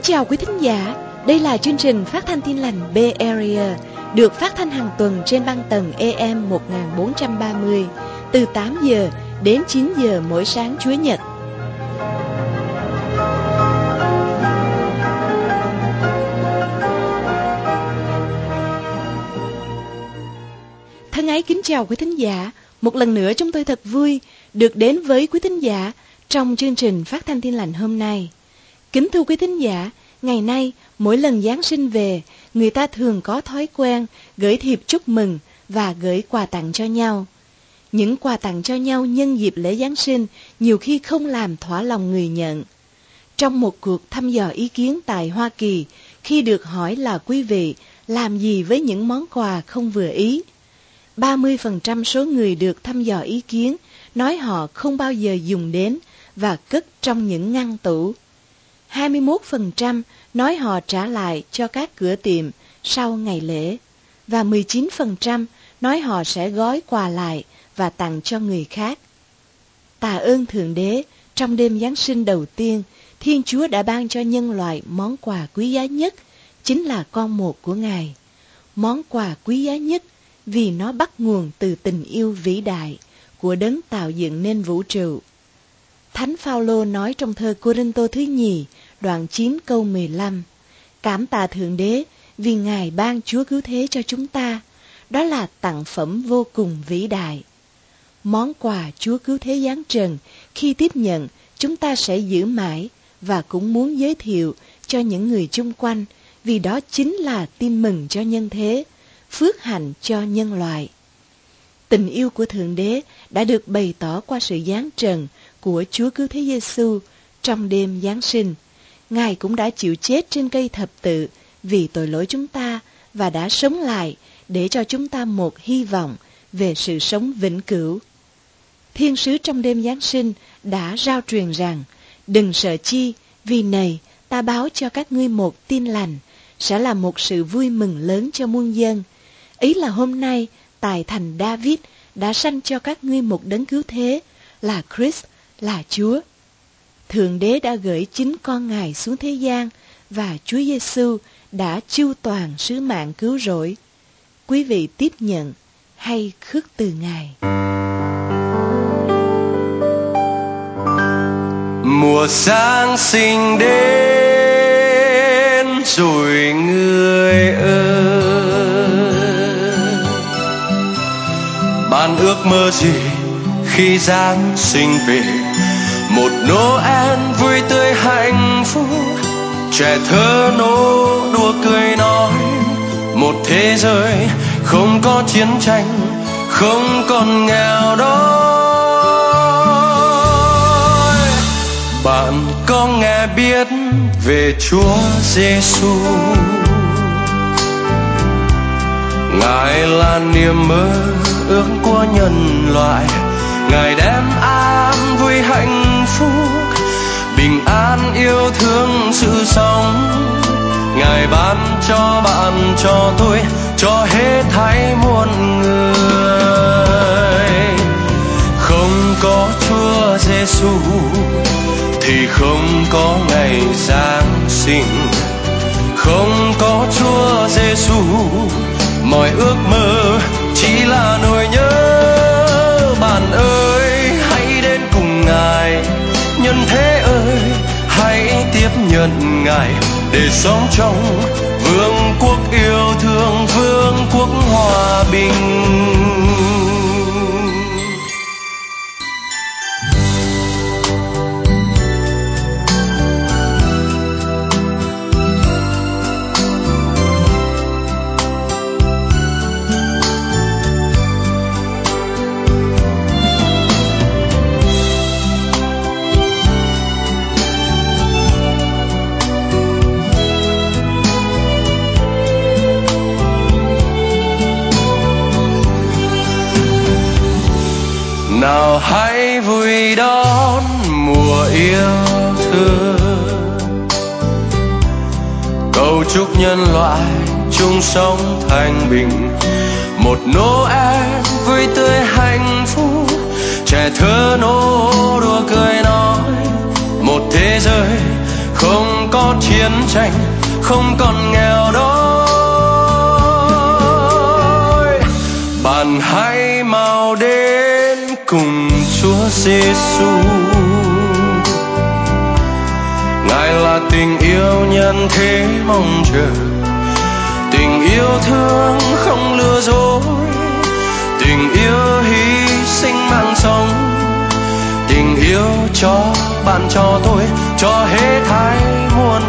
chào quý thính giả, đây là chương trình phát thanh Tin lành Bay Area, được phát thanh hàng tuần trên băng tần AM 1430, từ 8 giờ đến 9 giờ mỗi sáng Chủ nhật. Thân ái kính chào quý thính giả, một lần nữa chúng tôi thật vui được đến với quý thính giả trong chương trình phát thanh Tin lành hôm nay. Kính thưa quý thính giả, ngày nay mỗi lần Giáng sinh về, người ta thường có thói quen gửi thiệp chúc mừng và gửi quà tặng cho nhau. Những quà tặng cho nhau nhân dịp lễ Giáng sinh nhiều khi không làm thỏa lòng người nhận. Trong một cuộc thăm dò ý kiến tại Hoa Kỳ, khi được hỏi là quý vị làm gì với những món quà không vừa ý, 30% số người được thăm dò ý kiến nói họ không bao giờ dùng đến và cất trong những ngăn tủ. 21% nói họ trả lại cho các cửa tiệm sau ngày lễ, và 19% nói họ sẽ gói quà lại và tặng cho người khác. Tạ ơn Thượng Đế, trong đêm Giáng sinh đầu tiên, Thiên Chúa đã ban cho nhân loại món quà quý giá nhất, chính là con một của Ngài. Món quà quý giá nhất vì nó bắt nguồn từ tình yêu vĩ đại của Đấng tạo dựng nên vũ trụ. Thánh Phaolô nói trong thơ Cô-rinh-tô thứ nhì, đoạn 9 câu 15, cảm tạ Thượng Đế vì Ngài ban Chúa cứu thế cho chúng ta, đó là tặng phẩm vô cùng vĩ đại. Món quà Chúa cứu thế giáng trần, khi tiếp nhận, chúng ta sẽ giữ mãi và cũng muốn giới thiệu cho những người chung quanh, vì đó chính là tin mừng cho nhân thế, phước hạnh cho nhân loại. Tình yêu của Thượng Đế đã được bày tỏ qua sự giáng trần của Chúa cứu thế Giêsu trong đêm Giáng sinh. Ngài cũng đã chịu chết trên cây thập tự vì tội lỗi chúng ta và đã sống lại để cho chúng ta một hy vọng về sự sống vĩnh cửu. Thiên sứ trong đêm Giáng sinh đã rao truyền rằng, đừng sợ chi, vì này ta báo cho các ngươi một tin lành, sẽ là một sự vui mừng lớn cho muôn dân. Ý là hôm nay tại thành David đã sanh cho các ngươi một đấng cứu thế, là Christ, là Chúa. Thượng Đế đã gửi chính con Ngài xuống thế gian và Chúa Giêsu đã chu toàn sứ mạng cứu rỗi. Quý vị tiếp nhận hay khước từ Ngài? Mùa Giáng sinh đến rồi người ơi, bạn ước mơ gì khi Giáng sinh về? Một Noel vui tươi hạnh phúc, trẻ thơ nô đùa cười nói, một thế giới không có chiến tranh, không còn nghèo đói. Bạn có nghe biết về Chúa Giêsu? Ngài là niềm mơ ước của nhân loại, Ngài đem an vui hạnh phúc, bình an yêu thương sự sống. Ngài ban cho bạn, cho tôi, cho hết thảy muôn người. Không có Chúa Giêsu thì không có ngày Giáng sinh. Không có Chúa Giêsu, mọi ước mơ chỉ là nỗi nhớ. Bạn ơi, hãy đến cùng Ngài, nhân thế ơi, hãy tiếp nhận Ngài để sống trong vương quốc yêu thương, vương quốc hòa bình. Nào hãy vui đón mùa yêu thương, cầu chúc nhân loại chung sống thanh bình. Một Noel vui tươi hạnh phúc, trẻ thơ nô đùa cười nói, một thế giới không có chiến tranh, không còn nghèo đói. Bạn hãy mau đến cùng Chúa Giêsu. Ngài là tình yêu nhân thế mong chờ, tình yêu thương không lừa dối, tình yêu hy sinh mang sống, tình yêu cho bạn cho tôi, cho hết thảy muôn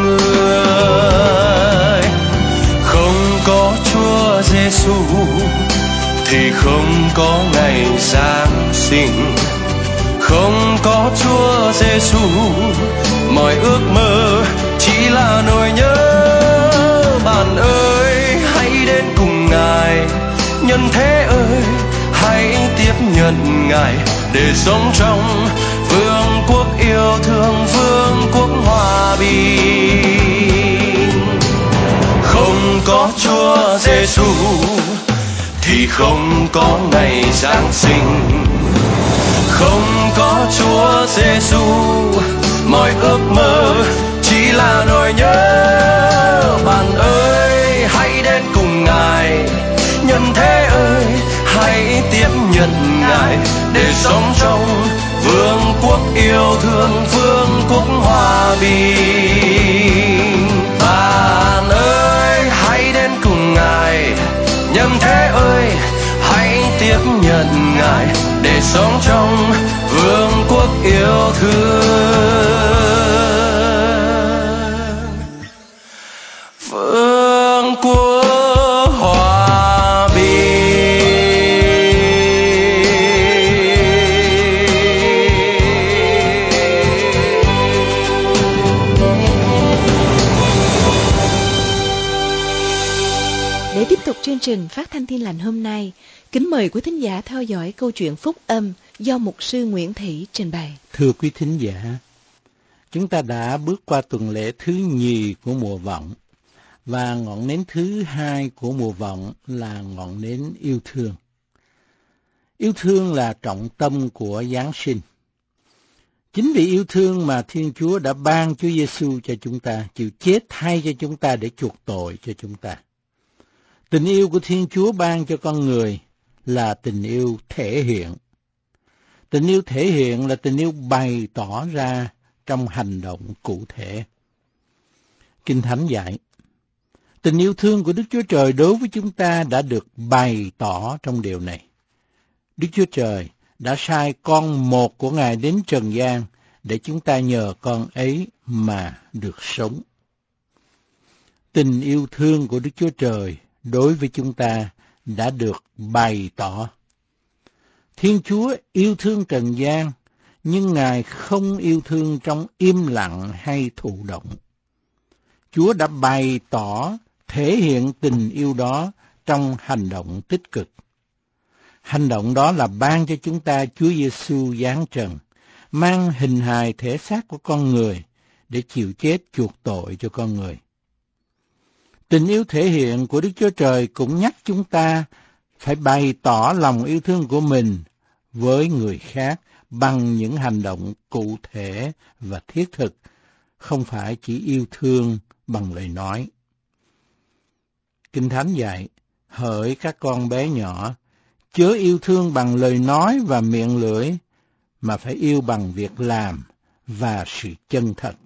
người. Không có Chúa Giêsu thì không có ngày Giáng sinh. Không có Chúa Giêsu, mọi ước mơ chỉ là nỗi nhớ. Bạn ơi, hãy đến cùng Ngài. Nhân thế ơi, hãy tiếp nhận Ngài để sống trong vương quốc yêu thương, vương quốc hòa bình. Không có Chúa Giêsu thì không có ngày Giáng sinh. Không có Chúa Giêsu, mọi ước mơ chỉ là nỗi nhớ. Bạn ơi, hãy đến cùng Ngài. Nhân thế ơi, hãy tiếp nhận Ngài để sống trong vương quốc yêu thương, vương quốc hòa bình. Bạn ơi, hãy đến cùng Ngài. Nhân thế ơi, hãy tiếp nhận Ngài để sống trong vương quốc yêu thương, vương quốc hòa bình. Để tiếp tục chương trình phát thanh Tin Lành hôm nay, kính mời quý thính giả theo dõi câu chuyện phúc âm do mục sư Nguyễn Thị trình bày. Thưa quý thính giả, chúng ta đã bước qua tuần lễ thứ nhì của mùa vọng, và ngọn nến thứ hai của mùa vọng là ngọn nến yêu thương. Yêu thương là trọng tâm của Giáng sinh. Chính vì yêu thương mà Thiên Chúa đã ban Chúa Giêsu cho chúng ta, chịu chết thay cho chúng ta để chuộc tội cho chúng ta. Tình yêu của Thiên Chúa ban cho con người là tình yêu thể hiện. Tình yêu thể hiện là tình yêu bày tỏ ra trong hành động cụ thể. Kinh Thánh dạy, tình yêu thương của Đức Chúa Trời đối với chúng ta đã được bày tỏ trong điều này. Đức Chúa Trời đã sai con một của Ngài đến trần gian để chúng ta nhờ con ấy mà được sống. Tình yêu thương của Đức Chúa Trời đối với chúng ta đã được bày tỏ. Thiên Chúa yêu thương trần gian, nhưng Ngài không yêu thương trong im lặng hay thụ động. Chúa đã bày tỏ, thể hiện tình yêu đó trong hành động tích cực. Hành động đó là ban cho chúng ta Chúa Giêsu giáng trần, mang hình hài thể xác của con người để chịu chết chuộc tội cho con người. Tình yêu thể hiện của Đức Chúa Trời cũng nhắc chúng ta phải bày tỏ lòng yêu thương của mình với người khác bằng những hành động cụ thể và thiết thực, không phải chỉ yêu thương bằng lời nói. Kinh Thánh dạy, hỡi các con bé nhỏ, chớ yêu thương bằng lời nói và miệng lưỡi, mà phải yêu bằng việc làm và sự chân thật.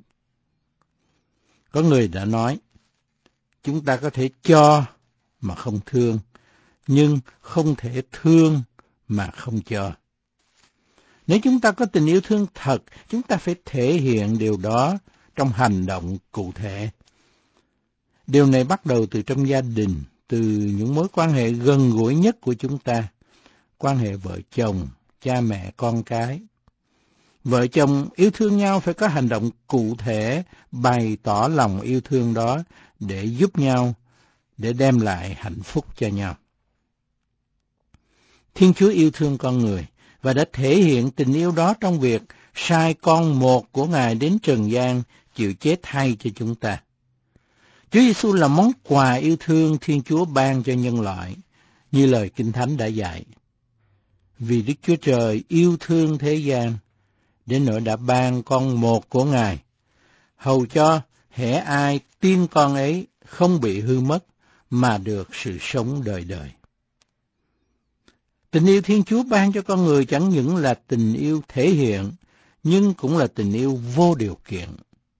Có người đã nói, chúng ta có thể cho mà không thương, nhưng không thể thương mà không cho. Nếu chúng ta có tình yêu thương thật, chúng ta phải thể hiện điều đó trong hành động cụ thể. Điều này bắt đầu từ trong gia đình, từ những mối quan hệ gần gũi nhất của chúng ta, quan hệ vợ chồng, cha mẹ, con cái. Vợ chồng yêu thương nhau phải có hành động cụ thể, bày tỏ lòng yêu thương đó để giúp nhau, để đem lại hạnh phúc cho nhau. Thiên Chúa yêu thương con người và đã thể hiện tình yêu đó trong việc sai con một của Ngài đến trần gian chịu chết thay cho chúng ta. Chúa Giêsu là món quà yêu thương Thiên Chúa ban cho nhân loại, như lời Kinh Thánh đã dạy. Vì Đức Chúa Trời yêu thương thế gian, đến nỗi đã ban con một của Ngài, hầu cho hễ ai tin con ấy không bị hư mất mà được sự sống đời đời. Tình yêu Thiên Chúa ban cho con người chẳng những là tình yêu thể hiện, nhưng cũng là tình yêu vô điều kiện.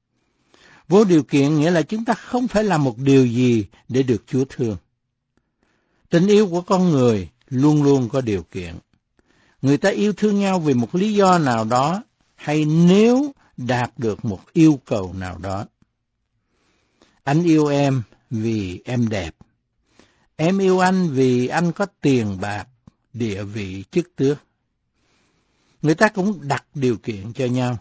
Vô điều kiện nghĩa là chúng ta không phải làm một điều gì để được Chúa thương. Tình yêu của con người luôn luôn có điều kiện. Người ta yêu thương nhau vì một lý do nào đó, hay nếu đạt được một yêu cầu nào đó. Anh yêu em vì em đẹp. Em yêu anh vì anh có tiền bạc, địa vị, chức tước. Người ta cũng đặt điều kiện cho nhau.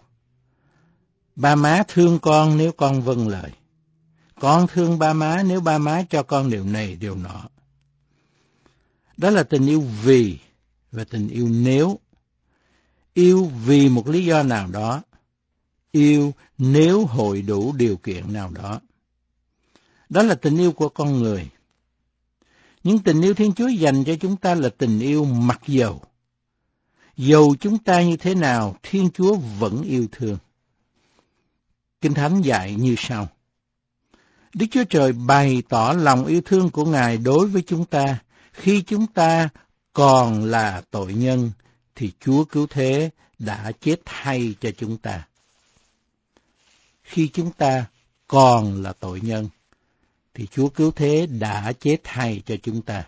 Ba má thương con nếu con vâng lời. Con thương ba má nếu ba má cho con điều này điều nọ. Đó là tình yêu vì và tình yêu nếu. Yêu vì một lý do nào đó. Yêu nếu hội đủ điều kiện nào đó. Đó là tình yêu của con người. Nhưng tình yêu Thiên Chúa dành cho chúng ta là tình yêu mặc dầu. Dầu chúng ta như thế nào, Thiên Chúa vẫn yêu thương. Kinh Thánh dạy như sau. Đức Chúa Trời bày tỏ lòng yêu thương của Ngài đối với chúng ta. Khi chúng ta còn là tội nhân, thì Chúa cứu thế đã chết thay cho chúng ta. Khi chúng ta còn là tội nhân, thì Chúa cứu thế đã chết thay cho chúng ta.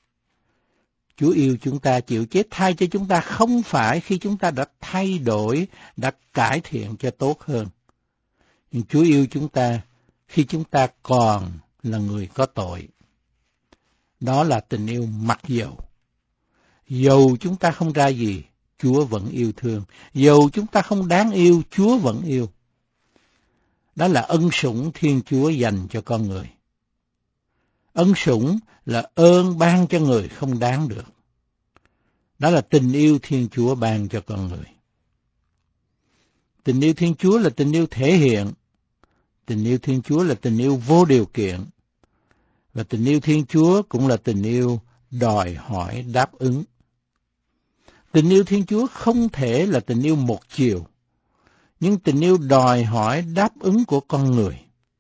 Chúa yêu chúng ta, chịu chết thay cho chúng ta không phải khi chúng ta đã thay đổi, đã cải thiện cho tốt hơn. Nhưng Chúa yêu chúng ta khi chúng ta còn là người có tội. Đó là tình yêu mặc dầu. Dầu chúng ta không ra gì, Chúa vẫn yêu thương. Dầu chúng ta không đáng yêu, Chúa vẫn yêu. Đó là ân sủng Thiên Chúa dành cho con người. Ân sủng là ơn ban cho người không đáng được. Đó là tình yêu Thiên Chúa ban cho con người. Tình yêu Thiên Chúa là tình yêu thể hiện. Tình yêu Thiên Chúa là tình yêu vô điều kiện. Và tình yêu Thiên Chúa cũng là tình yêu đòi hỏi đáp ứng. Tình yêu Thiên Chúa không thể là tình yêu một chiều, nhưng tình yêu đòi hỏi đáp ứng của con người.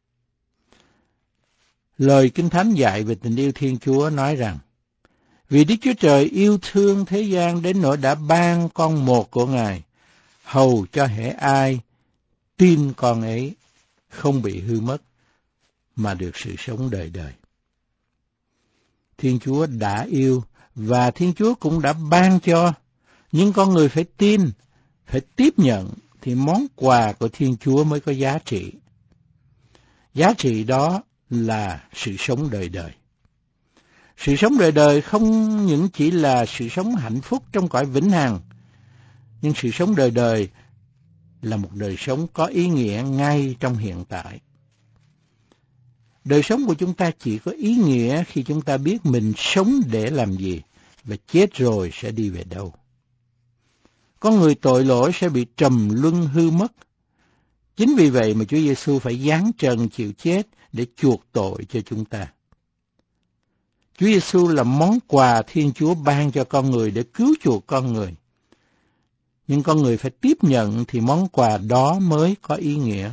Lời Kinh Thánh dạy về tình yêu Thiên Chúa nói rằng, vì Đức Chúa Trời yêu thương thế gian đến nỗi đã ban con một của Ngài, hầu cho hễ ai tin con ấy không bị hư mất, mà được sự sống đời đời. Thiên Chúa đã yêu, và Thiên Chúa cũng đã ban cho, nhưng con người phải tin, phải tiếp nhận, thì món quà của Thiên Chúa mới có giá trị. Giá trị đó là sự sống đời đời. Sự sống đời đời không những chỉ là sự sống hạnh phúc trong cõi vĩnh hằng, nhưng sự sống đời đời là một đời sống có ý nghĩa ngay trong hiện tại. Đời sống của chúng ta chỉ có ý nghĩa khi chúng ta biết mình sống để làm gì và chết rồi sẽ đi về đâu. Con người tội lỗi sẽ bị trầm luân hư mất. Chính vì vậy mà Chúa Giêsu phải giáng trần chịu chết để chuộc tội cho chúng ta. Chúa Giêsu là món quà Thiên Chúa ban cho con người để cứu chuộc con người. Nhưng con người phải tiếp nhận thì món quà đó mới có ý nghĩa.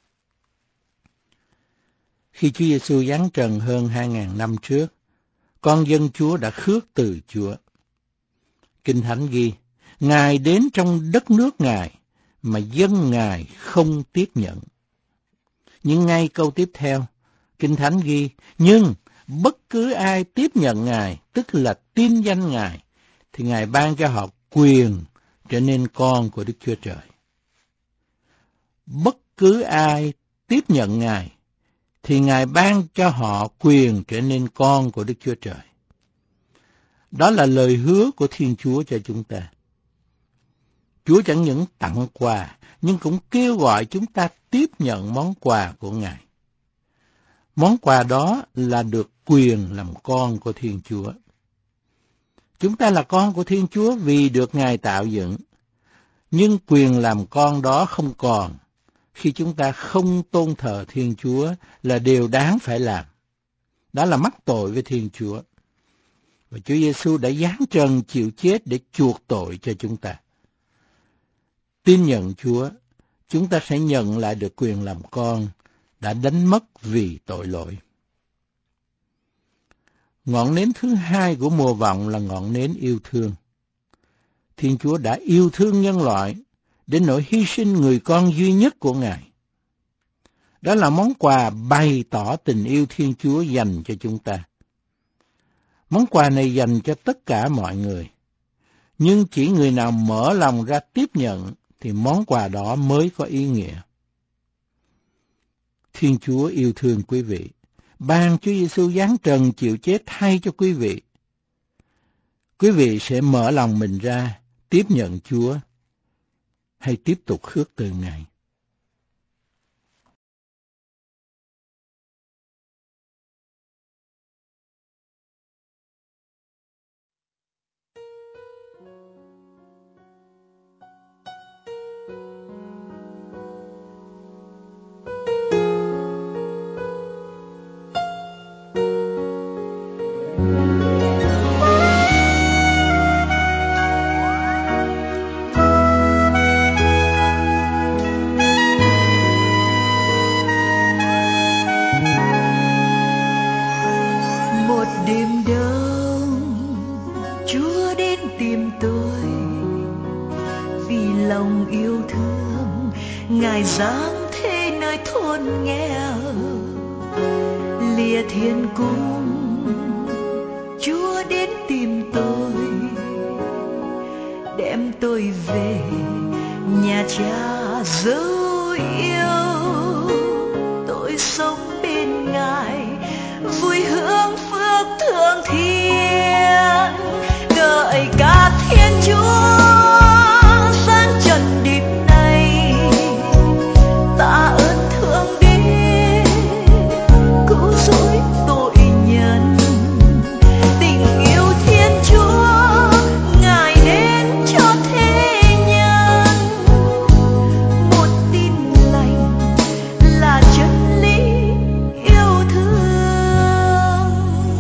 Khi Chúa Giêsu giáng trần hơn 2.000 năm trước, con dân Chúa đã khước từ Chúa. Kinh Thánh ghi, Ngài đến trong đất nước Ngài, mà dân Ngài không tiếp nhận. Nhưng ngay câu tiếp theo, Kinh Thánh ghi, nhưng bất cứ ai tiếp nhận Ngài, tức là tin danh Ngài, thì Ngài ban cho họ quyền trở nên con của Đức Chúa Trời. Bất cứ ai tiếp nhận Ngài, thì Ngài ban cho họ quyền trở nên con của Đức Chúa Trời. Đó là lời hứa của Thiên Chúa cho chúng ta. Chúa chẳng những tặng quà, nhưng cũng kêu gọi chúng ta tiếp nhận món quà của Ngài. Món quà đó là được quyền làm con của Thiên Chúa. Chúng ta là con của Thiên Chúa vì được Ngài tạo dựng, nhưng quyền làm con đó không còn khi chúng ta không tôn thờ Thiên Chúa là điều đáng phải làm. Đó là mắc tội với Thiên Chúa. Và Chúa Giêsu đã giáng trần chịu chết để chuộc tội cho chúng ta. Tin nhận Chúa, chúng ta sẽ nhận lại được quyền làm con đã đánh mất vì tội lỗi. Ngọn nến thứ hai của mùa vọng là ngọn nến yêu thương. Thiên Chúa đã yêu thương nhân loại đến nỗi hy sinh người con duy nhất của Ngài. Đó là món quà bày tỏ tình yêu Thiên Chúa dành cho chúng ta. Món quà này dành cho tất cả mọi người, nhưng chỉ người nào mở lòng ra tiếp nhận thì món quà đó mới có ý nghĩa. Thiên Chúa yêu thương quý vị, ban Chúa Giêsu giáng trần chịu chết thay cho quý vị. Quý vị sẽ mở lòng mình ra tiếp nhận Chúa hay tiếp tục khước từ Ngài? Ngài giáng thế nơi thôn nghèo, lìa thiên cung Chúa đến tìm tôi, đem tôi về nhà Cha dấu yêu. Tôi sống bên Ngài vui hưởng phước thượng thiên, ngợi ca Thiên Chúa sáng trần đêm nay. Tạ ơn Thượng Đế cứu rỗi tội nhân, tình yêu Thiên Chúa Ngài đến cho thế nhân. Một tin lành là chân lý yêu thương.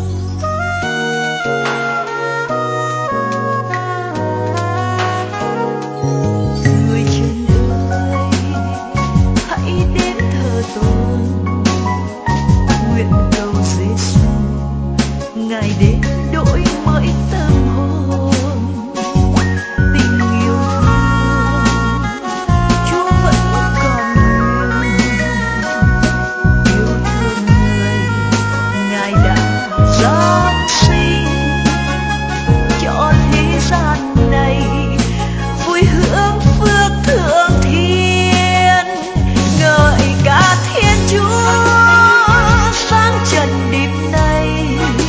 Người trần ơi, hãy đến thờ tôi, nguyện cầu Giêsu Ngài đến đổi mới tâm hồn. Tình yêu thương Chúa vẫn còn nguyên, yêu thương người Ngài đã giáng sinh cho thế gian này vui hưởng phước thượng thiên, ngợi ca Thiên Chúa sáng trần đêm nay.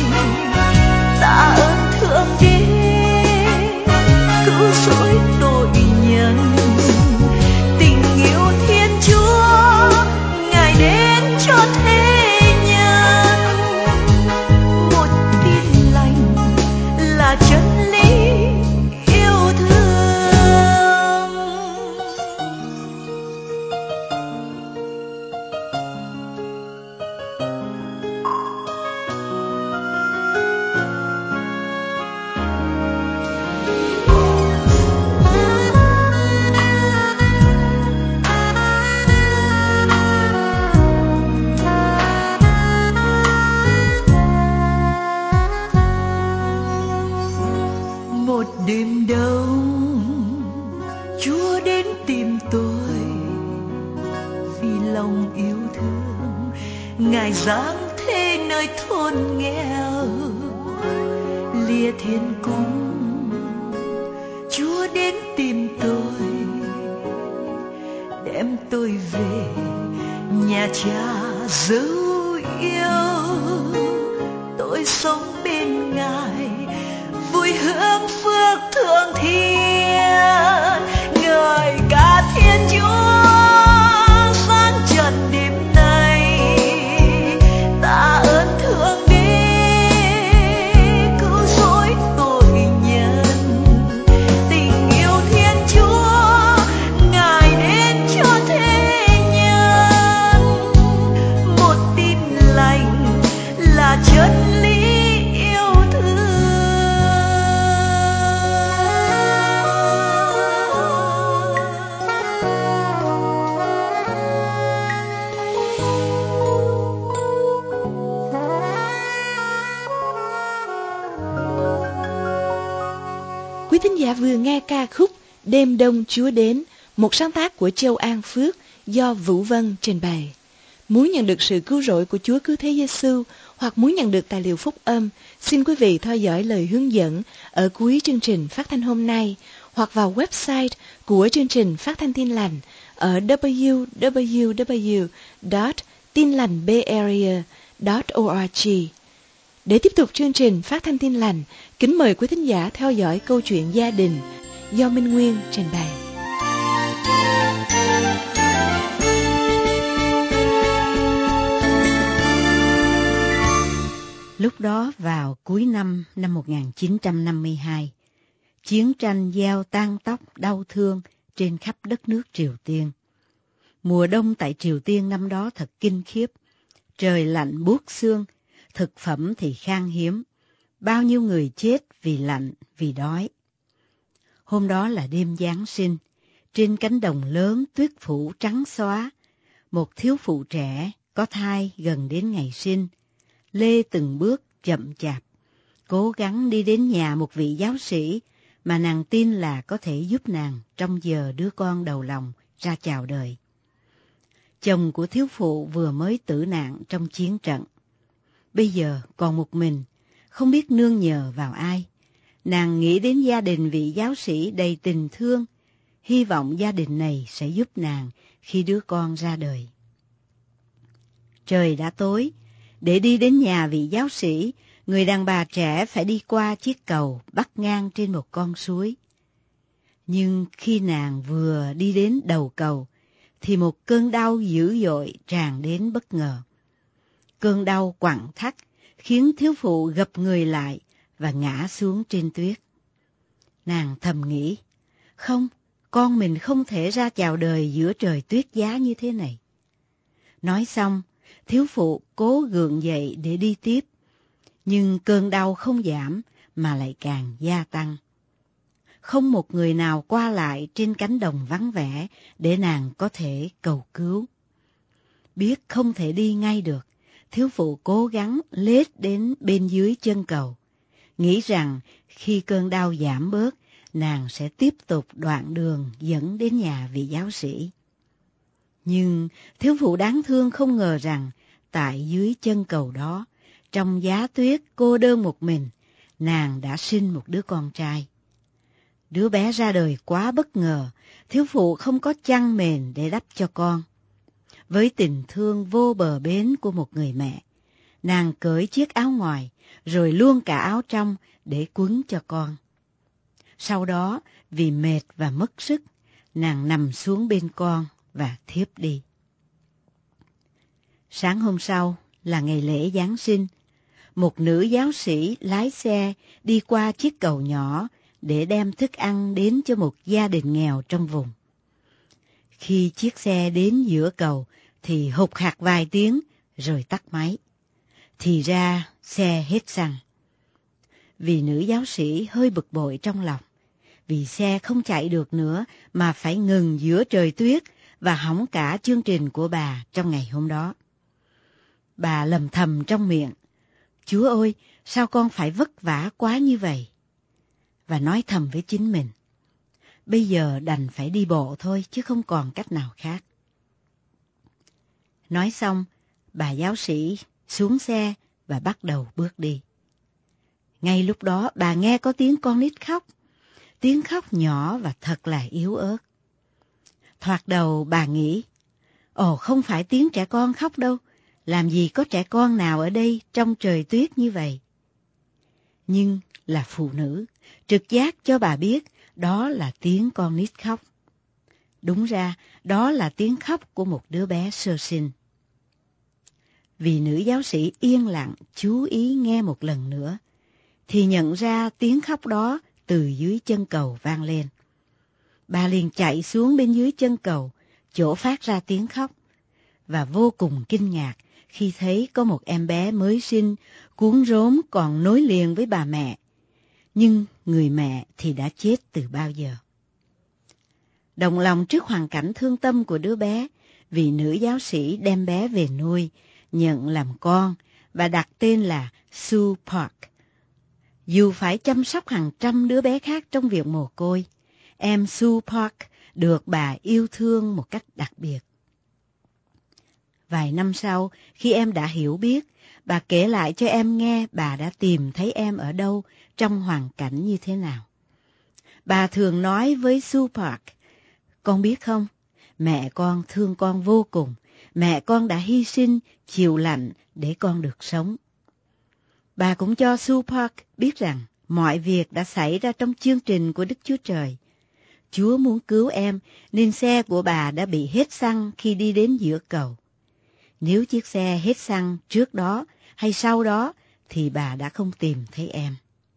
Tạ ơn Thượng Đế cứu rỗi tội nhân, tình yêu Thiên Chúa Ngài đến cho thế nhân. Một tin lành là chân lý yêu thương. Một đêm đông Chúa đến tìm tôi, vì lòng yêu thương Ngài giáng thế nơi thôn nghèo, lìa thiên cung Chúa đến tìm tôi, đem tôi về nhà Cha dấu yêu. Tôi sống bên Ngài vui hưởng phước thượng thiên, ngợi ca Thiên Chúa sáng trần đêm nay. Tạ ơn Thượng Đế cứu rỗi tội nhân, tình yêu Thiên Chúa Ngài đến cho thế nhân. Một tin lành là chân lý yêu thương. giả vừa nghe ca khúc Đêm Đông Chúa Đến, một sáng tác của Châu An Phước do Vũ Vân trình bày. Muốn nhận được sự cứu rỗi của Chúa Cứu Thế Giêsu hoặc muốn nhận được tài liệu phúc âm, xin quý vị theo dõi lời hướng dẫn ở cuối chương trình phát thanh hôm nay hoặc vào website của chương trình Phát thanh Tin Lành ở www.tinlanhbayarea.org. Để tiếp tục chương trình Phát thanh Tin Lành, kính mời quý thính giả theo dõi câu chuyện gia đình do Minh Nguyên trình bày. Lúc đó vào cuối năm 1952, chiến tranh gieo tang tóc đau thương trên khắp đất nước Triều Tiên. Mùa đông tại Triều Tiên năm đó thật kinh khiếp, trời lạnh buốt xương, thực phẩm thì khan hiếm, bao nhiêu người chết vì lạnh, vì đói. Hôm đó là đêm Giáng sinh, trên cánh đồng lớn tuyết phủ trắng xóa, một thiếu phụ trẻ có thai gần đến ngày sinh, lê từng bước chậm chạp, cố gắng đi đến nhà một vị giáo sĩ mà nàng tin là có thể giúp nàng trong giờ đứa con đầu lòng ra chào đời. Chồng của thiếu phụ vừa mới tử nạn trong chiến trận. Bây giờ còn một mình, không biết nương nhờ vào ai. Nàng nghĩ đến gia đình vị giáo sĩ đầy tình thương, hy vọng gia đình này sẽ giúp nàng khi đứa con ra đời. Trời đã tối, để đi đến nhà vị giáo sĩ, người đàn bà trẻ phải đi qua chiếc cầu bắc ngang trên một con suối. Nhưng khi nàng vừa đi đến đầu cầu, thì một cơn đau dữ dội tràn đến bất ngờ. Cơn đau quặn thắt khiến thiếu phụ gập người lại và ngã xuống trên tuyết. Nàng thầm nghĩ, không, con mình không thể ra chào đời giữa trời tuyết giá như thế này. Nói xong, thiếu phụ cố gượng dậy để đi tiếp, nhưng cơn đau không giảm mà lại càng gia tăng. Không một người qua qua lại trên cánh đồng vắng vẻ để nàng có thể cầu cứu. Biết không thể đi ngay được, thiếu phụ cố gắng lết đến bên dưới chân cầu, nghĩ rằng khi cơn đau giảm bớt, nàng sẽ tiếp tục đoạn đường dẫn đến nhà vị giáo sĩ. Nhưng thiếu phụ đáng thương không ngờ rằng tại dưới chân cầu đó, trong giá tuyết cô đơn một mình, nàng đã sinh một đứa con trai. Đứa bé ra đời quá bất ngờ, thiếu phụ không có chăn mền để đắp cho con. Với tình thương vô bờ bến của một người mẹ, nàng cởi chiếc áo ngoài, rồi luôn cả áo trong để quấn cho con. Sau đó, vì mệt và mất sức, nàng nằm xuống bên con và thiếp đi. Sáng hôm sau là ngày lễ Giáng sinh, một nữ giáo sĩ lái xe đi qua chiếc cầu nhỏ để đem thức ăn đến cho một gia đình nghèo trong vùng. Khi chiếc xe đến giữa cầu thì hụt hạt vài tiếng rồi tắt máy. Thì ra xe hết xăng. Vì nữ giáo sĩ hơi bực bội trong lòng, vì xe không chạy được nữa mà phải ngừng giữa trời tuyết và hỏng cả chương trình của bà trong ngày hôm đó. Bà lầm thầm trong miệng, Chúa ơi, sao con phải vất vả quá như vậy? Và nói thầm với chính mình, bây giờ đành phải đi bộ thôi chứ không còn cách nào khác. Nói xong, bà giáo sĩ xuống xe và bắt đầu bước đi. Ngay lúc đó bà nghe có tiếng con nít khóc, tiếng khóc nhỏ và thật là yếu ớt. Thoạt đầu bà nghĩ, không phải tiếng trẻ con khóc đâu, làm gì có trẻ con nào ở đây trong trời tuyết như vậy. Nhưng là phụ nữ, trực giác cho bà biết đó là tiếng con nít khóc. Đúng ra, đó là tiếng khóc của một đứa bé sơ sinh. Vì nữ giáo sĩ yên lặng chú ý nghe một lần nữa, thì nhận ra tiếng khóc đó từ dưới chân cầu vang lên. Bà liền chạy xuống bên dưới chân cầu, chỗ phát ra tiếng khóc, và vô cùng kinh ngạc khi thấy có một em bé mới sinh, cuống rốn còn nối liền với bà mẹ. Nhưng người mẹ thì đã chết từ bao giờ. Động lòng trước hoàn cảnh thương tâm của đứa bé, vị nữ giáo sĩ đem bé về nuôi, nhận làm con và đặt tên là Sue Park. Dù phải chăm sóc hàng trăm đứa bé khác trong viện mồ côi, em Sue Park được bà yêu thương một cách đặc biệt. Vài năm sau, khi em đã hiểu biết, bà kể lại cho em nghe bà đã tìm thấy em ở đâu, trong hoàn cảnh như thế nào. Bà thường nói với Sue Park, con biết không, mẹ con thương con vô cùng, mẹ con đã hy sinh, chịu lạnh để con được sống. Bà cũng cho Sue Park biết rằng mọi việc đã xảy ra trong chương trình của Đức Chúa Trời. Chúa muốn cứu em nên xe của bà đã bị hết xăng khi đi đến giữa cầu. Nếu chiếc xe hết xăng trước đó hay sau đó thì bà đã không tìm thấy em.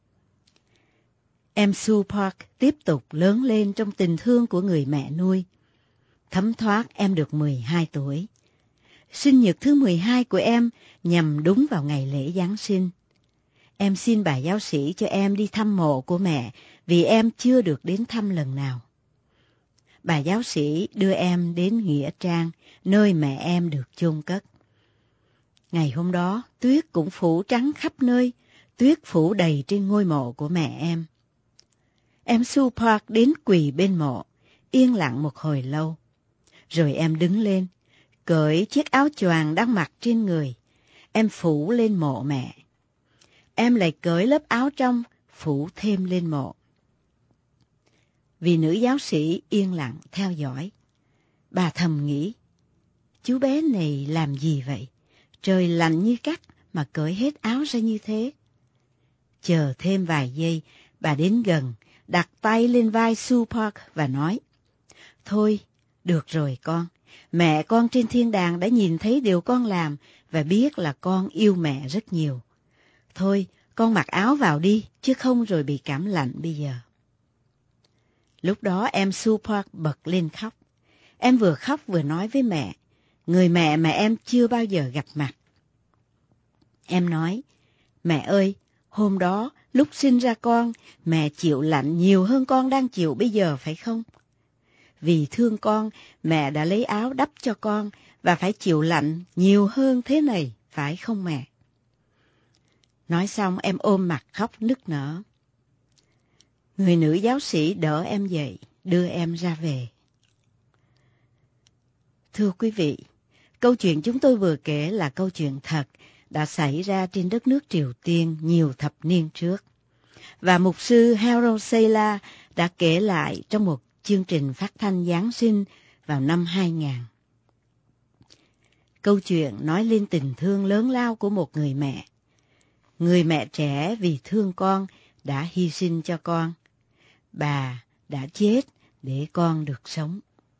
Em Sue Park tiếp tục lớn lên trong tình thương của người mẹ nuôi. Thấm thoát em được 12 tuổi. Sinh nhật thứ 12 của em nhằm đúng vào ngày lễ Giáng sinh. Em xin bà giáo sĩ cho em đi thăm mộ của mẹ vì em chưa được đến thăm lần nào. Bà giáo sĩ đưa em đến Nghĩa Trang, nơi mẹ em được chôn cất. Ngày hôm đó, tuyết cũng phủ trắng khắp nơi, tuyết phủ đầy trên ngôi mộ của mẹ em. Em Sue Park đến quỳ bên mộ, yên lặng một hồi lâu. Rồi em đứng lên, cởi chiếc áo choàng đang mặc trên người. Em phủ lên mộ mẹ. Em lại cởi lớp áo trong, phủ thêm lên mộ. Vì nữ giáo sĩ yên lặng theo dõi. Bà thầm nghĩ, chú bé này làm gì vậy? Trời lạnh như cắt mà cởi hết áo ra như thế. Chờ thêm vài giây, bà đến gần, đặt tay lên vai Sue Park và nói, thôi, được rồi con. Mẹ con trên thiên đàng đã nhìn thấy điều con làm và biết là con yêu mẹ rất nhiều. Thôi, con mặc áo vào đi, chứ không rồi bị cảm lạnh bây giờ. Lúc đó em Sue Park bật lên khóc. Em vừa khóc vừa nói với mẹ, người mẹ mà em chưa bao giờ gặp mặt. Em nói, mẹ ơi, hôm đó lúc sinh ra con, mẹ chịu lạnh nhiều hơn con đang chịu bây giờ phải không? Vì thương con, mẹ đã lấy áo đắp cho con và phải chịu lạnh nhiều hơn thế này, phải không mẹ? Nói xong em ôm mặt khóc nức nở. Người nữ giáo sĩ đỡ em dậy, đưa em ra về. Thưa quý vị, câu chuyện chúng tôi vừa kể là câu chuyện thật đã xảy ra trên đất nước Triều Tiên nhiều thập niên trước. Và mục sư Harold Seiler đã kể lại trong một chương trình phát thanh Giáng sinh vào năm 2000. Câu chuyện nói lên tình thương lớn lao của một người mẹ. Người mẹ trẻ vì thương con đã hy sinh cho con. Bà đã chết để con được sống.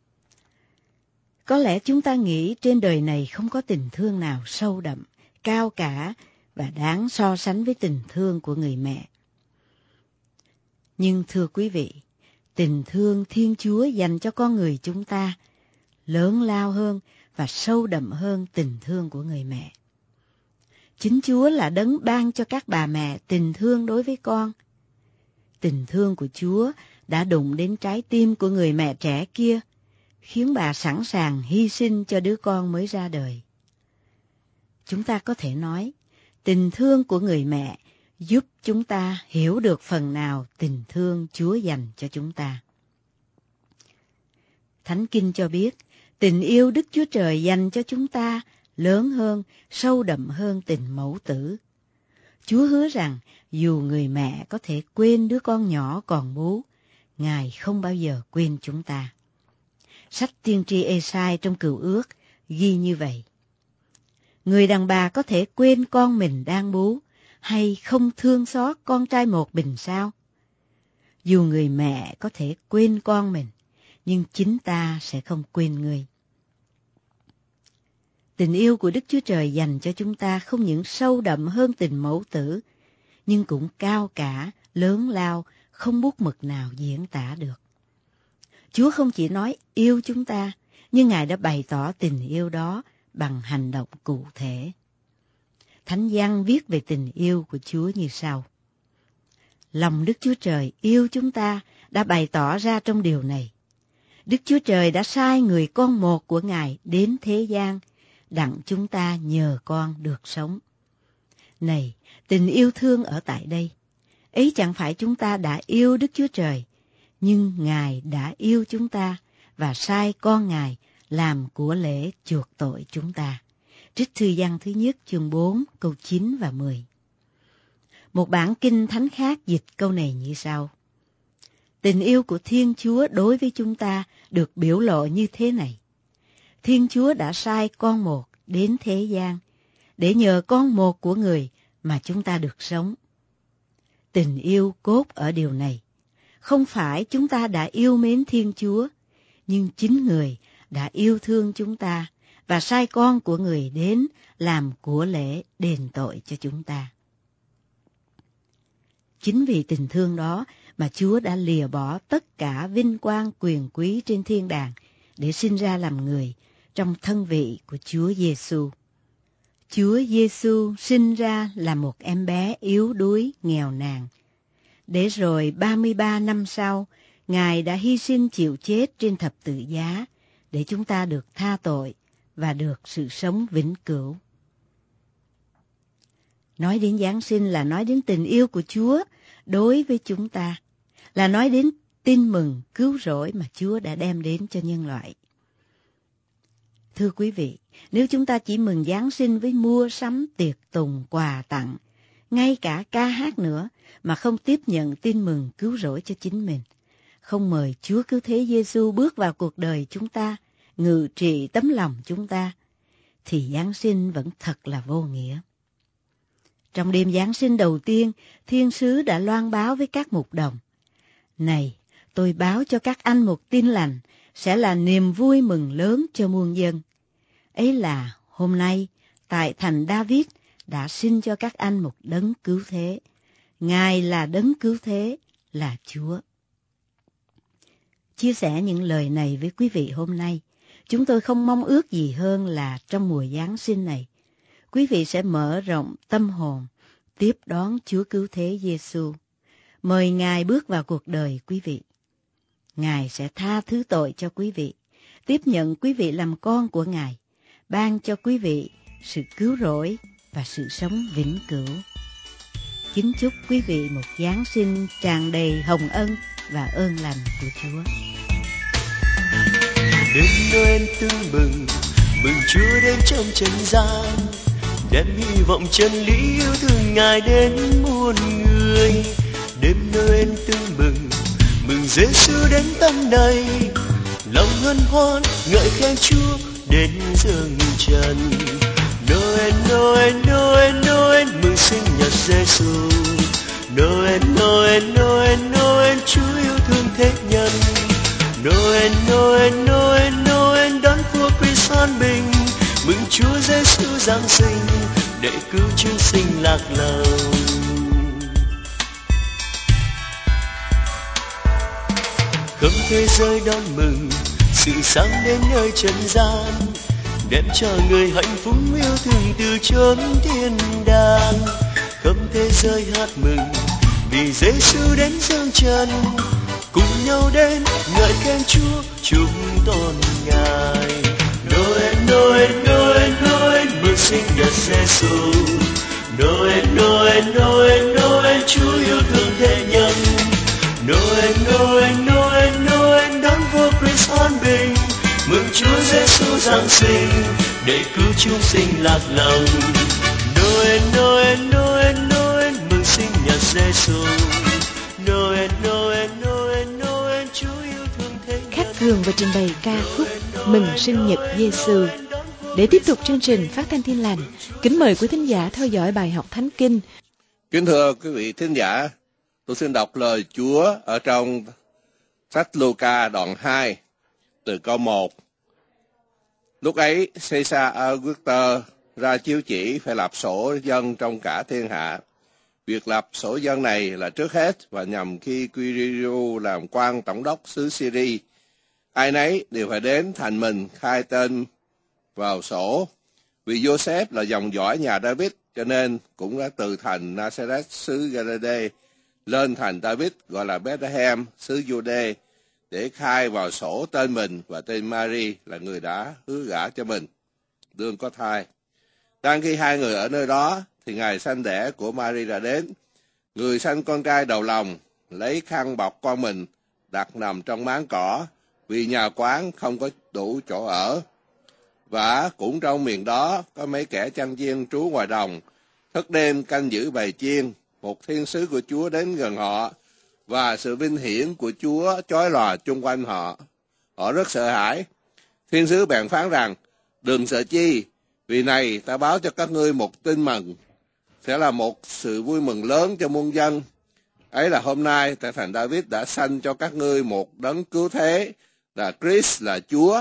Có lẽ chúng ta nghĩ trên đời này không có tình thương nào sâu đậm, cao cả và đáng so sánh với tình thương của người mẹ. Nhưng thưa quý vị, tình thương Thiên Chúa dành cho con người chúng ta lớn lao hơn và sâu đậm hơn tình thương của người mẹ. Chính Chúa là đấng ban cho các bà mẹ tình thương đối với con. Tình thương của Chúa đã đụng đến trái tim của người mẹ trẻ kia, khiến bà sẵn sàng hy sinh cho đứa con mới ra đời. Chúng ta có thể nói, tình thương của người mẹ giúp chúng ta hiểu được phần nào tình thương Chúa dành cho chúng ta. Thánh Kinh cho biết, tình yêu Đức Chúa Trời dành cho chúng ta lớn hơn, sâu đậm hơn tình mẫu tử. Chúa hứa rằng, dù người mẹ có thể quên đứa con nhỏ còn bú, Ngài không bao giờ quên chúng ta. Sách tiên tri Ê-sai trong Cựu Ước ghi như vậy. Người đàn bà có thể quên con mình đang bú, hay không thương xót con trai một bình sao? Dù người mẹ có thể quên con mình, nhưng chính ta sẽ không quên người. Tình yêu của Đức Chúa Trời dành cho chúng ta không những sâu đậm hơn tình mẫu tử, nhưng cũng cao cả, lớn lao, không bút mực nào diễn tả được. Chúa không chỉ nói yêu chúng ta, nhưng Ngài đã bày tỏ tình yêu đó bằng hành động cụ thể. Thánh Giăng viết về tình yêu của Chúa như sau. Lòng Đức Chúa Trời yêu chúng ta đã bày tỏ ra trong điều này. Đức Chúa Trời đã sai người con một của Ngài đến thế gian, đặng chúng ta nhờ con được sống. Này, tình yêu thương ở tại đây. Ấy chẳng phải chúng ta đã yêu Đức Chúa Trời, nhưng Ngài đã yêu chúng ta và sai con Ngài làm của lễ chuộc tội chúng ta. Trích thư Giăng thứ nhất chương 4 câu 9 và 10. Một bản kinh thánh khác dịch câu này như sau: Tình yêu của Thiên Chúa đối với chúng ta được biểu lộ như thế này. Thiên Chúa đã sai con một đến thế gian, để nhờ con một của người mà chúng ta được sống. Tình yêu cốt ở điều này. Không phải chúng ta đã yêu mến Thiên Chúa, nhưng chính người đã yêu thương chúng ta và sai con của người đến làm của lễ đền tội cho chúng ta. Chính vì tình thương đó mà Chúa đã lìa bỏ tất cả vinh quang quyền quý trên thiên đàng để sinh ra làm người trong thân vị của Chúa Giêsu. Chúa Giêsu sinh ra là một em bé yếu đuối, nghèo nàn. Để rồi 33 năm sau, Ngài đã hy sinh chịu chết trên thập tự giá để chúng ta được tha tội và được sự sống vĩnh cửu. Nói đến Giáng sinh là nói đến tình yêu của Chúa đối với chúng ta, là nói đến tin mừng cứu rỗi mà Chúa đã đem đến cho nhân loại. Thưa quý vị, nếu chúng ta chỉ mừng Giáng sinh với mua sắm, tiệc tùng, quà tặng, ngay cả ca hát nữa, mà không tiếp nhận tin mừng cứu rỗi cho chính mình, không mời Chúa Cứu Thế Giêsu bước vào cuộc đời chúng ta, ngự trị tấm lòng chúng ta, thì Giáng sinh vẫn thật là vô nghĩa. Trong đêm Giáng sinh đầu tiên, thiên sứ đã loan báo với các mục đồng: Này, tôi báo cho các anh một tin lành, sẽ là niềm vui mừng lớn cho muôn dân. Ấy là hôm nay, tại thành David đã sinh cho các anh một đấng cứu thế. Ngài là đấng cứu thế, là Chúa. Chia sẻ những lời này với quý vị hôm nay, chúng tôi không mong ước gì hơn là trong mùa Giáng sinh này, quý vị sẽ mở rộng tâm hồn, tiếp đón Chúa Cứu Thế Giêsu. Mời Ngài bước vào cuộc đời quý vị. Ngài sẽ tha thứ tội cho quý vị, tiếp nhận quý vị làm con của Ngài, ban cho quý vị sự cứu rỗi và sự sống vĩnh cửu. Kính chúc quý vị một Giáng sinh tràn đầy hồng ân và ơn lành của Chúa. Đêm Noel tưng bừng, mừng Chúa đến trong trần gian, đem hy vọng chân lý yêu thương Ngài đến muôn người. Đêm Noel tưng bừng, mừng Giêsu đến tâm này, lòng hân hoan ngợi khen Chúa đến dâng trần. Noel, Noel, Noel, Noel, mừng sinh nhật Giêsu. Noel, Noel, Noel, Noel, Chúa yêu thương thế nhân. Noel, Noel, Noel, Noel, đón vua Christ an bình, mừng Chúa Giêsu giáng sinh để cứu chúng sinh lạc lòng. Khắp thế giới đón mừng sự sáng đến nơi trần gian, đem cho người hạnh phúc yêu thương từ chốn thiên đàng. Khắp thế giới hát mừng vì Giêsu đến dâng trần, cùng nhau đến ngợi khen Chúa chúng tôn Ngài. Noel, Noel, Noel, Noel, mừng sinh nhật Giêsu. Noel, Noel, Noel, Noel, Chúa yêu thương thế nhân. Noel, Noel, Noel, Noel, đón vua Christ an bình, mừng Chúa Giêsu giáng sinh để cứu chúng sinh lạc lòng. Noel, Noel, Noel, Noel, mừng sinh nhật Giêsu. Noel, Noel, Noel, Noel, Chúa yêu thương thế nhân. Khác thường và trình bày ca khúc Mừng sinh nhật Giêsu. Để tiếp tục chương trình Phát thanh Tin lành, kính mời quý thính giả theo dõi bài học Thánh Kinh. Kính thưa quý vị thính giả, tôi xin đọc lời Chúa ở trong sách Luca đoạn 2 từ câu 1. Lúc ấy, Caesar Augustus ra chiếu chỉ phải lập sổ dân trong cả thiên hạ. Việc lập sổ dân này là trước hết và nhằm khi Quirinius làm quan tổng đốc xứ Syria. Ai nấy đều phải đến thành mình khai tên vào sổ. Vì Joseph là dòng dõi nhà David, cho nên cũng đã từ thành Nazareth xứ Galilee lên thành David gọi là Bethlehem xứ Jude để khai vào sổ tên mình và tên Mary là người đã hứa gả cho mình, đương có thai. Đang khi hai người ở nơi đó thì ngày sanh đẻ của Mary đã đến, Người sanh con trai đầu lòng, lấy khăn bọc con mình, đặt nằm trong máng cỏ, vì nhà quán không có đủ chỗ ở. Và cũng trong miền đó có mấy kẻ chăn chiên trú ngoài đồng, thức đêm canh giữ bầy chiên. Một thiên sứ của Chúa đến gần họ, và sự vinh hiển của Chúa chói lòa chung quanh họ. Họ rất sợ hãi. Thiên sứ bèn phán rằng, đừng sợ chi, vì này ta báo cho các ngươi một tin mừng, sẽ là một sự vui mừng lớn cho muôn dân. Ấy là hôm nay tại thành David đã sanh cho các ngươi một đấng cứu thế, là Christ, là Chúa.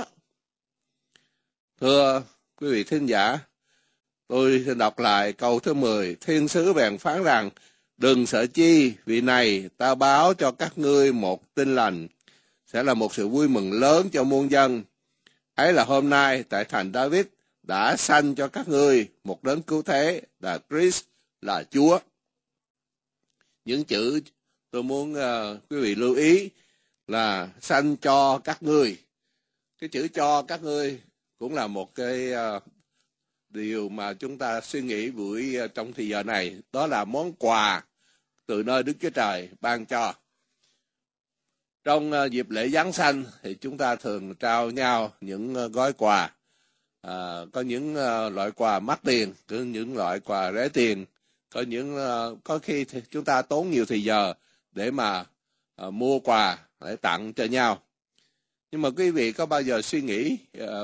Thưa quý vị thính giả, tôi xin đọc lại câu thứ 10. Thiên sứ bèn phán rằng, đừng sợ chi, vì này ta báo cho các ngươi một tin lành, sẽ là một sự vui mừng lớn cho muôn dân. Ấy là hôm nay tại thành David đã sanh cho các ngươi một đấng cứu thế, là Christ, là Chúa. Những chữ tôi muốn quý vị lưu ý là sanh cho các ngươi. Cái chữ cho các ngươi cũng là một cái điều mà chúng ta suy nghĩ buổi trong thời giờ này. Đó là món quà từ nơi Đức Chúa Trời ban cho. Trong dịp lễ Giáng sanh thì chúng ta thường trao nhau những gói quà. Có những loại quà mắc tiền, có những loại quà rẻ tiền, có khi thì chúng ta tốn nhiều thời giờ để mà mua quà để tặng cho nhau. Nhưng mà quý vị có bao giờ suy nghĩ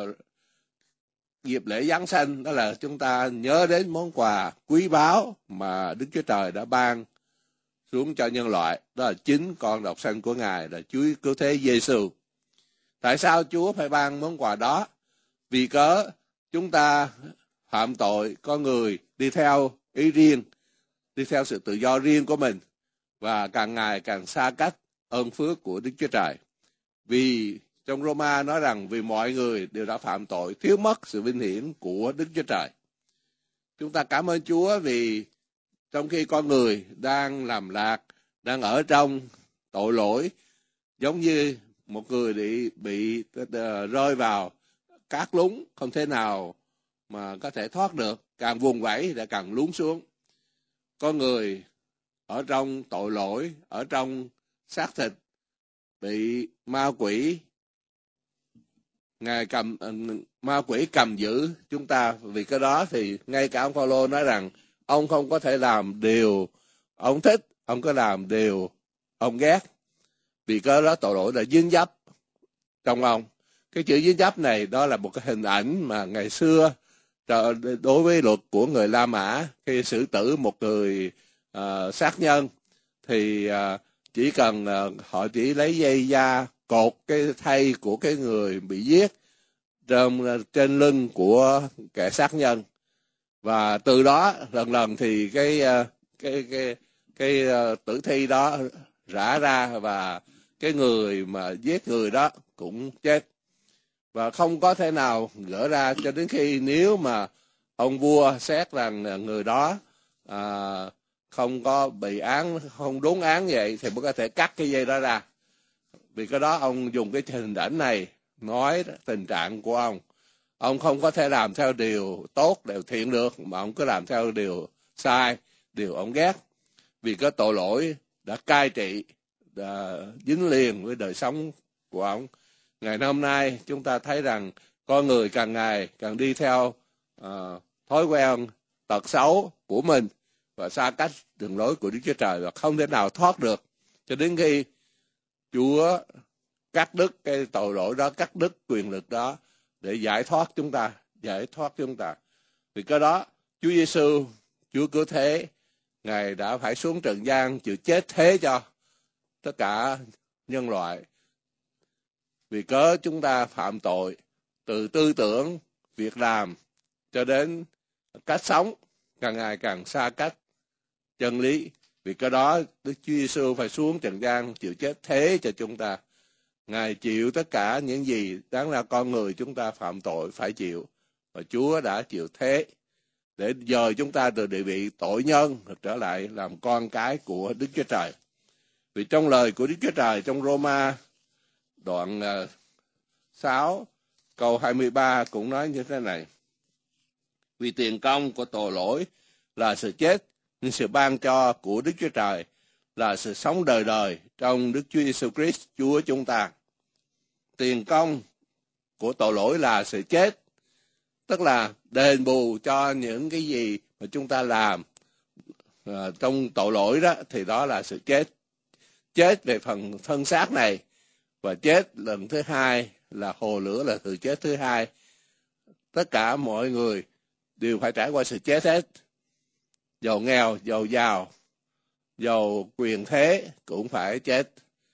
dịp lễ Giáng sanh đó là chúng ta nhớ đến món quà quý báu mà Đức Chúa Trời đã ban xuống cho nhân loại, đó là chính con độc sanh của Ngài, là Chúa Cứu Thế Giêsu. Tại sao Chúa phải ban món quà đó? Vì cớ chúng ta phạm tội, con người đi theo ý riêng, đi theo sự tự do riêng của mình, và càng ngày càng xa cách ơn phước của Đức Chúa Trời. Vì trong Roma nói rằng vì mọi người đều đã phạm tội, thiếu mất sự vinh hiển của Đức Chúa Trời. Chúng ta cảm ơn Chúa vì trong khi con người đang làm lạc, đang ở trong tội lỗi, giống như một người bị rơi vào cát lún, không thể nào mà có thể thoát được, càng vùng vẫy lại càng lún xuống. Con người ở trong tội lỗi, ở trong xác thịt, bị ma quỷ cầm giữ chúng ta. Vì cái đó thì ngay cả ông Phaolô nói rằng ông không có thể làm điều ông thích, ông có làm điều ông ghét. Vì cái đó tội lỗi đã dính dấp trong ông. Cái chữ dính dấp này đó là một cái hình ảnh mà ngày xưa đối với luật của người La Mã, khi xử tử một người sát nhân thì chỉ cần họ chỉ lấy dây da cột cái thây của cái người bị giết trên lưng của kẻ sát nhân, và từ đó lần lần thì cái tử thi đó rã ra, và cái người mà giết người đó cũng chết, và không có thể nào gỡ ra cho đến khi nếu mà ông vua xét rằng người đó không có bị án, không đúng án vậy, thì mới có thể cắt cái dây đó ra. Vì cái đó ông dùng cái hình ảnh này nói tình trạng của ông không có thể làm theo điều tốt, điều thiện được, mà ông cứ làm theo điều sai, điều ông ghét. Vì cái tội lỗi đã cai trị, đã dính liền với đời sống của ông. Ngày hôm nay chúng ta thấy rằng con người càng ngày càng đi theo thói quen tật xấu của mình và xa cách đường lối của Đức Chúa Trời, và không thể nào thoát được cho đến khi Chúa cắt đứt cái tội lỗi đó, cắt đứt quyền lực đó để giải thoát chúng ta. Vì cái đó Chúa Giêsu, Chúa Cứu Thế, Ngài đã phải xuống trần gian chịu chết thế cho tất cả nhân loại. Vì cớ chúng ta phạm tội từ tư tưởng, việc làm cho đến cách sống càng ngày càng xa cách chân lý. Vì cái đó Đức Chúa Giêsu phải xuống trần gian chịu chết thế cho chúng ta. Ngài chịu tất cả những gì đáng ra con người chúng ta phạm tội phải chịu, và Chúa đã chịu thế để dời chúng ta từ địa vị tội nhân trở lại làm con cái của Đức Chúa Trời. Vì trong lời của Đức Chúa Trời trong Roma đoạn 6 câu 23 cũng nói như thế này: vì tiền công của tội lỗi là sự chết, nhưng sự ban cho của Đức Chúa Trời là sự sống đời đời trong Đức Chúa Giêsu Christ Chúa chúng ta. Tiền công của tội lỗi là sự chết, tức là đền bù cho những cái gì mà chúng ta làm trong tội lỗi đó, thì đó là sự chết. Chết về phần thân xác này, và chết lần thứ hai là hồ lửa, là sự chết thứ hai. Tất cả mọi người đều phải trải qua sự chết hết. Giàu nghèo, giàu giàu, giàu quyền thế cũng phải chết.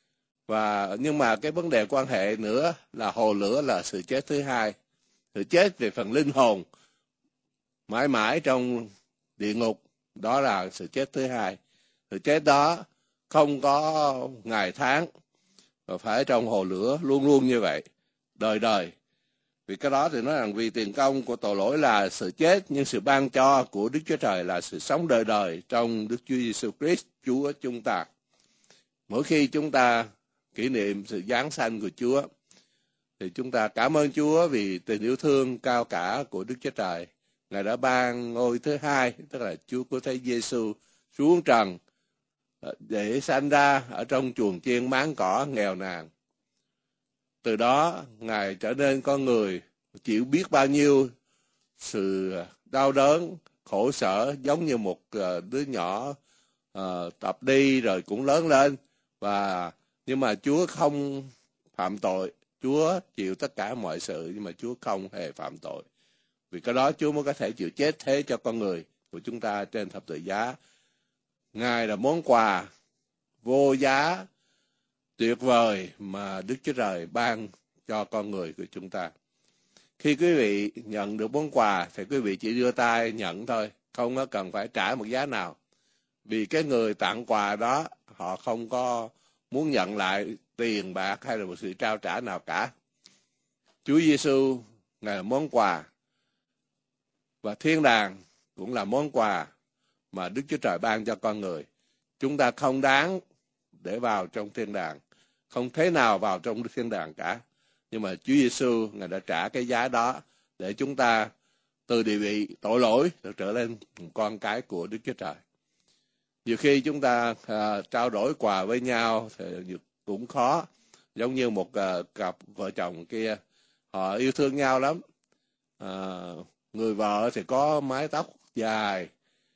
Nhưng mà cái vấn đề quan hệ nữa là hồ lửa là sự chết thứ hai. Sự chết về phần linh hồn mãi mãi trong địa ngục, đó là sự chết thứ hai. Sự chết đó không có ngày tháng, và phải trong hồ lửa luôn luôn như vậy, đời đời. Vì cái đó thì nói rằng vì tiền công của tội lỗi là sự chết, nhưng sự ban cho của Đức Chúa Trời là sự sống đời đời trong Đức Chúa Giêsu Christ Chúa chúng ta. Mỗi khi chúng ta kỷ niệm sự giáng sanh của Chúa, thì chúng ta cảm ơn Chúa vì tình yêu thương cao cả của Đức Chúa Trời. Ngài đã ban ngôi thứ hai, tức là Chúa của Thế Giêsu xuống trần để sanh ra ở trong chuồng chiên máng cỏ nghèo nàn. Từ đó Ngài trở nên con người, chịu biết bao nhiêu sự đau đớn, khổ sở, giống như một đứa nhỏ tập đi rồi cũng lớn lên. Nhưng mà Chúa không phạm tội. Chúa chịu tất cả mọi sự, nhưng mà Chúa không hề phạm tội. Vì cái đó Chúa mới có thể chịu chết thế cho con người của chúng ta trên thập tự giá. Ngài là món quà vô giá tuyệt vời mà Đức Chúa Trời ban cho con người của chúng ta. Khi quý vị nhận được món quà thì quý vị chỉ đưa tay nhận thôi, không có cần phải trả một giá nào. Vì cái người tặng quà đó họ không có muốn nhận lại tiền bạc hay là một sự trao trả nào cả. Chúa Giêsu Ngài là món quà, và thiên đàng cũng là món quà mà Đức Chúa Trời ban cho con người. Chúng ta không đáng để vào trong thiên đàng, không thế nào vào trong thiên đàng cả. Nhưng mà Chúa Giêsu Ngài đã trả cái giá đó để chúng ta từ địa vị tội lỗi được trở lên con cái của Đức Chúa Trời. Nhiều khi chúng ta trao đổi quà với nhau thì cũng khó. Giống như một cặp vợ chồng kia, họ yêu thương nhau lắm. Người vợ thì có mái tóc dài,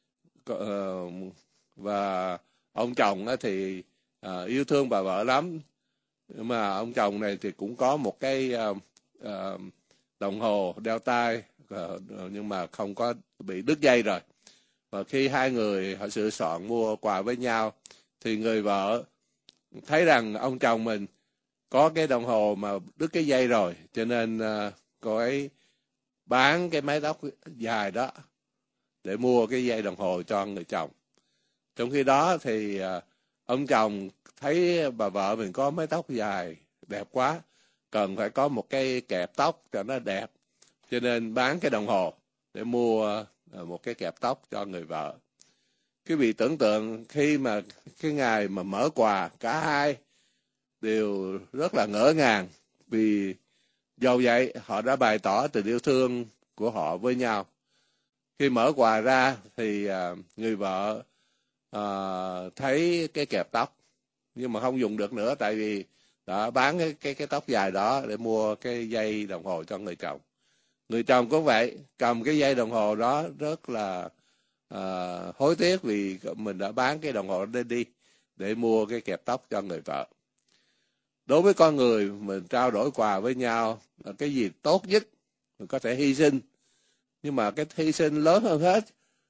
và ông chồng thì yêu thương bà vợ lắm. Nhưng mà ông chồng này thì cũng có một cái đồng hồ đeo tay, nhưng mà không có, bị đứt dây rồi. Và khi hai người họ sửa soạn mua quà với nhau, thì người vợ thấy rằng ông chồng mình có cái đồng hồ mà đứt cái dây rồi, cho nên cô ấy bán cái mái tóc dài đó để mua cái dây đồng hồ cho người chồng. Trong khi đó thì ông chồng thấy bà vợ mình có mái tóc dài đẹp quá, cần phải có một cái kẹp tóc cho nó đẹp, cho nên bán cái đồng hồ để mua một cái kẹp tóc cho người vợ. Quý vị tưởng tượng khi mà cái ngày mà mở quà, cả hai đều rất là ngỡ ngàng, vì dầu vậy họ đã bày tỏ tình yêu thương của họ với nhau. Khi mở quà ra thì người vợ thấy cái kẹp tóc, nhưng mà không dùng được nữa, tại vì đã bán cái tóc dài đó để mua cái dây đồng hồ cho người chồng. Người chồng cũng vậy, cầm cái dây đồng hồ đó rất là hối tiếc vì mình đã bán cái đồng hồ đó đi để mua cái kẹp tóc cho người vợ. Đối với con người, mình trao đổi quà với nhau là cái gì tốt nhất, mình có thể hy sinh. Nhưng mà cái hy sinh lớn hơn hết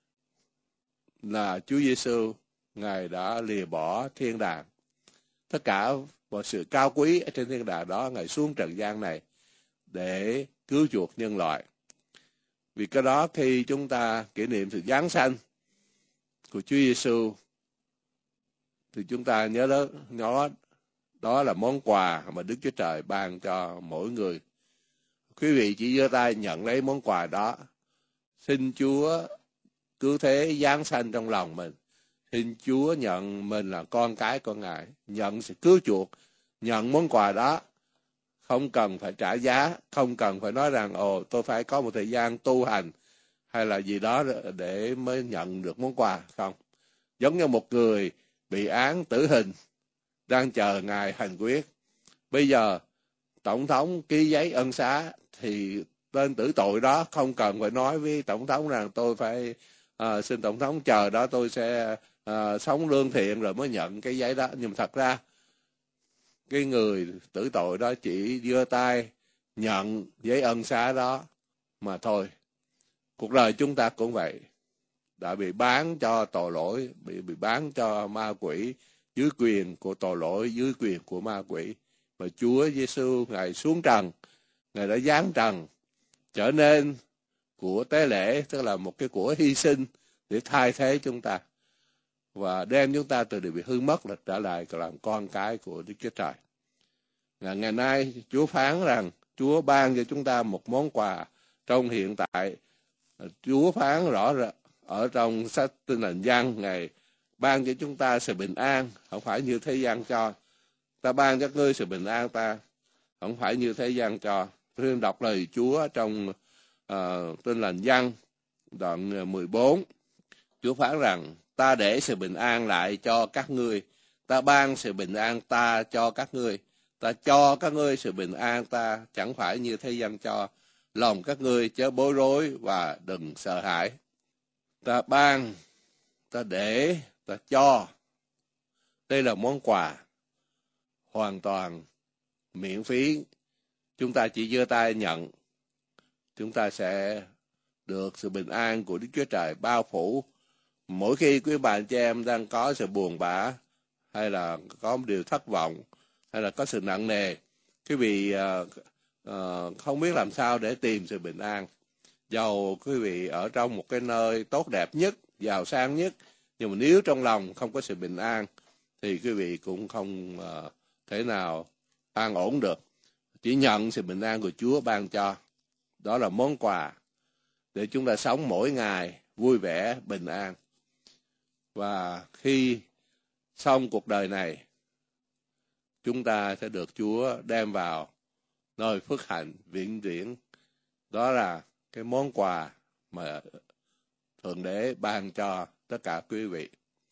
là Chúa Giêsu, Ngài đã lìa bỏ thiên đàng. Tất cả mọi sự cao quý ở trên thiên đàng đó, Ngài xuống trần gian này để cứu chuộc nhân loại. Vì cái đó khi chúng ta kỷ niệm sự giáng sanh của Chúa Giêsu thì chúng ta nhớ đó là món quà mà Đức Chúa Trời ban cho mỗi người. Quý vị chỉ giơ tay nhận lấy món quà đó. Xin Chúa cứu thế giáng sanh trong lòng mình. Xin Chúa nhận mình là con cái của Ngài, nhận sự cứu chuộc, nhận món quà đó. Không cần phải trả giá, không cần phải nói rằng tôi phải có một thời gian tu hành hay là gì đó để mới nhận được món quà. Không, giống như một người bị án tử hình đang chờ ngày hành quyết. Bây giờ tổng thống ký giấy ân xá thì tên tử tội đó không cần phải nói với tổng thống rằng tôi phải xin tổng thống chờ đó, tôi sẽ sống lương thiện rồi mới nhận cái giấy đó. Nhưng thật ra cái người tử tội đó chỉ giơ tay nhận giấy ân xá đó mà thôi. Cuộc đời chúng ta cũng vậy, đã bị bán cho tội lỗi, bị bán cho ma quỷ, dưới quyền của tội lỗi, dưới quyền của ma quỷ. Mà Chúa Giêsu Ngài xuống trần, Ngài đã giáng trần, trở nên của tế lễ, tức là một cái của hy sinh để thay thế chúng ta và đem chúng ta từ điều bị hư mất là trở lại làm con cái của Đức Chúa Trời. Ngày nay Chúa phán rằng Chúa ban cho chúng ta một món quà trong hiện tại. Chúa phán rõ ràng ở trong sách Tin Lành Giăng, Ngài ban cho chúng ta sự bình an, không phải như thế gian cho. Ta ban cho ngươi sự bình an ta, không phải như thế gian cho. Tôi đọc lời Chúa trong Tin Lành Giăng đoạn 14. Chúa phán rằng ta để sự bình an lại cho các ngươi, ta ban sự bình an ta cho các ngươi, ta cho các ngươi sự bình an ta, chẳng phải như thế gian cho. Lòng các ngươi chớ bối rối và đừng sợ hãi. Ta ban, ta để, ta cho. Đây là món quà hoàn toàn miễn phí. Chúng ta chỉ giơ tay nhận, chúng ta sẽ được sự bình an của Đức Chúa Trời bao phủ. Mỗi khi quý bạn chị em đang có sự buồn bã, hay là có một điều thất vọng, hay là có sự nặng nề, quý vị không biết làm sao để tìm sự bình an. Dầu quý vị ở trong một cái nơi tốt đẹp nhất, giàu sang nhất, nhưng mà nếu trong lòng không có sự bình an thì quý vị cũng không thể nào an ổn được. Chỉ nhận sự bình an của Chúa ban cho. Đó là món quà để chúng ta sống mỗi ngày vui vẻ, bình an. Và khi xong cuộc đời này, chúng ta sẽ được Chúa đem vào nơi phước hạnh vĩnh viễn. Đó là cái món quà mà Thượng Đế ban cho tất cả quý vị.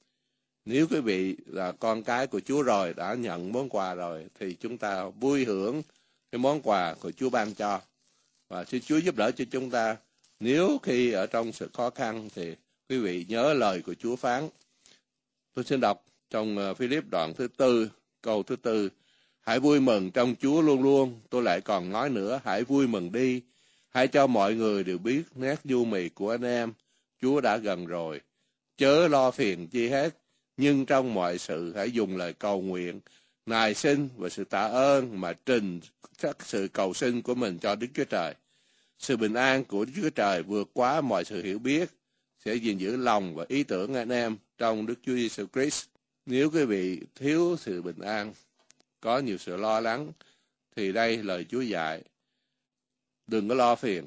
Nếu quý vị là con cái của Chúa rồi, đã nhận món quà rồi, thì chúng ta vui hưởng cái món quà của Chúa ban cho. Và xin Chúa giúp đỡ cho chúng ta. Nếu khi ở trong sự khó khăn thì quý vị nhớ lời của Chúa phán. Tôi xin đọc trong Philip đoạn thứ 4, câu thứ 4. Hãy vui mừng trong Chúa luôn luôn. Tôi lại còn nói nữa, hãy vui mừng đi. Hãy cho mọi người đều biết nét nhu mì của anh em. Chúa đã gần rồi. Chớ lo phiền chi hết. Nhưng trong mọi sự hãy dùng lời cầu nguyện, nài xin và sự tạ ơn mà trình các sự cầu xin của mình cho Đức Chúa Trời. Sự bình an của Đức Chúa Trời vượt quá mọi sự hiểu biết sẽ gìn giữ lòng và ý tưởng anh em trong Đức Chúa Giêsu Christ. Nếu quý vị thiếu sự bình an, có nhiều sự lo lắng, thì đây lời Chúa dạy. Đừng có lo phiền.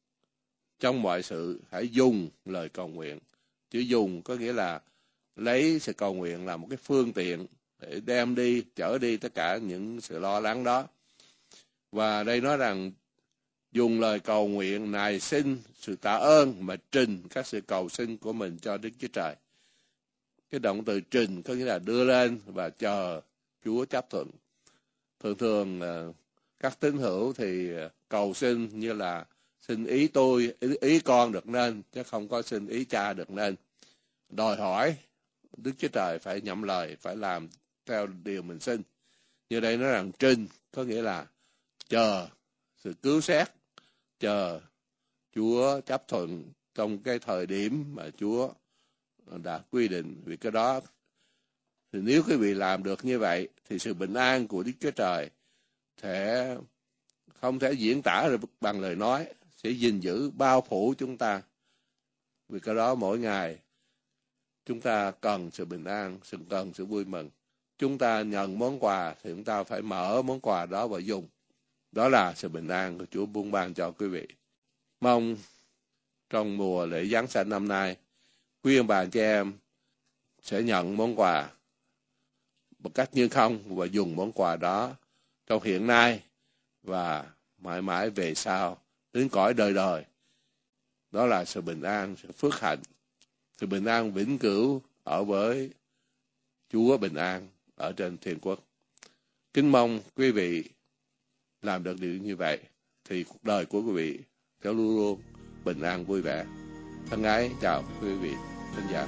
Trong mọi sự hãy dùng lời cầu nguyện. Chữ dùng có nghĩa là lấy sự cầu nguyện là một cái phương tiện để đem đi, chở đi tất cả những sự lo lắng đó. Và đây nói rằng dùng lời cầu nguyện, nài xin, sự tạ ơn mà trình các sự cầu xin của mình cho Đức Chúa Trời. Cái động từ trình có nghĩa là đưa lên và chờ Chúa chấp thuận. Thường thường các tín hữu thì cầu xin như là xin ý tôi, ý con được nên, chứ không có xin ý cha được nên. Đòi hỏi Đức Chúa Trời phải nhậm lời, phải làm theo điều mình xin. Như đây nói rằng trình có nghĩa là chờ sự cứu xét, chờ Chúa chấp thuận trong cái thời điểm mà Chúa đã quy định. Vì cái đó thì nếu quý vị làm được như vậy thì sự bình an của Đức Chúa Trời sẽ không thể diễn tả được bằng lời nói, sẽ gìn giữ bao phủ chúng ta. Vì cái đó mỗi ngày chúng ta cần sự bình an, cần sự vui mừng. Chúng ta nhận món quà thì chúng ta phải mở món quà đó và dùng. Đó là sự bình an của Chúa buông ban cho quý vị. Mong trong mùa lễ Giáng sanh năm nay, quý ông bà chị em sẽ nhận món quà một cách như không và dùng món quà đó trong hiện nay và mãi mãi về sau đến cõi đời đời. Đó là sự bình an, sự phước hạnh, sự bình an vĩnh cửu ở với Chúa bình an ở trên thiên quốc. Kính mong quý vị làm được điều như vậy thì cuộc đời của quý vị sẽ luôn luôn bình an vui vẻ. Thân ái chào quý vị khán giả.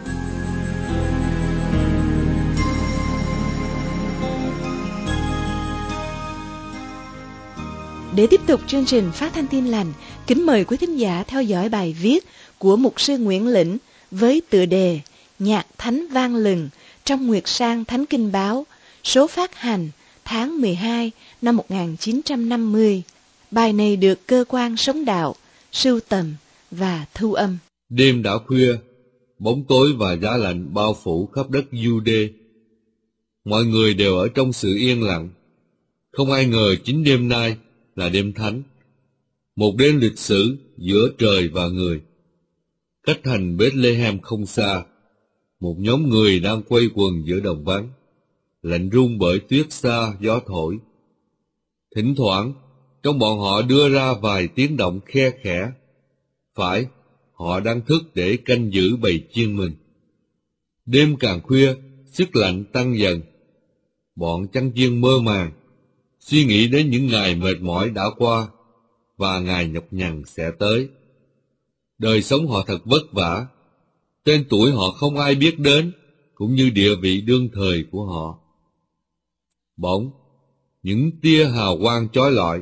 Để tiếp tục chương trình phát thanh Tin Lành, kính mời quý thính giả theo dõi bài viết của mục sư Nguyễn Lĩnh với tựa đề Nhạc Thánh Vang Lừng trong Nguyệt Sang Thánh Kinh Báo, số phát hành tháng 12 năm 1950. Bài này được cơ quan Sống Đạo sưu tầm và thu âm. Đêm đã khuya, bóng tối và giá lạnh bao phủ khắp đất Giu-đê. Mọi người đều ở trong sự yên lặng. Không ai ngờ chính đêm nay là đêm thánh, một đêm lịch sử giữa trời và người. Cách thành Bethlehem không xa, một nhóm người đang quây quần giữa đồng vắng, lạnh run bởi tuyết xa gió thổi. Thỉnh thoảng, trong bọn họ đưa ra vài tiếng động khe khẽ. Phải, họ đang thức để canh giữ bầy chiên mình. Đêm càng khuya, sức lạnh tăng dần. Bọn chăn chiên mơ màng, suy nghĩ đến những ngày mệt mỏi đã qua và ngày nhọc nhằn sẽ tới. Đời sống họ thật vất vả, tên tuổi họ không ai biết đến, cũng như địa vị đương thời của họ. Bỗng, những tia hào quang chói lọi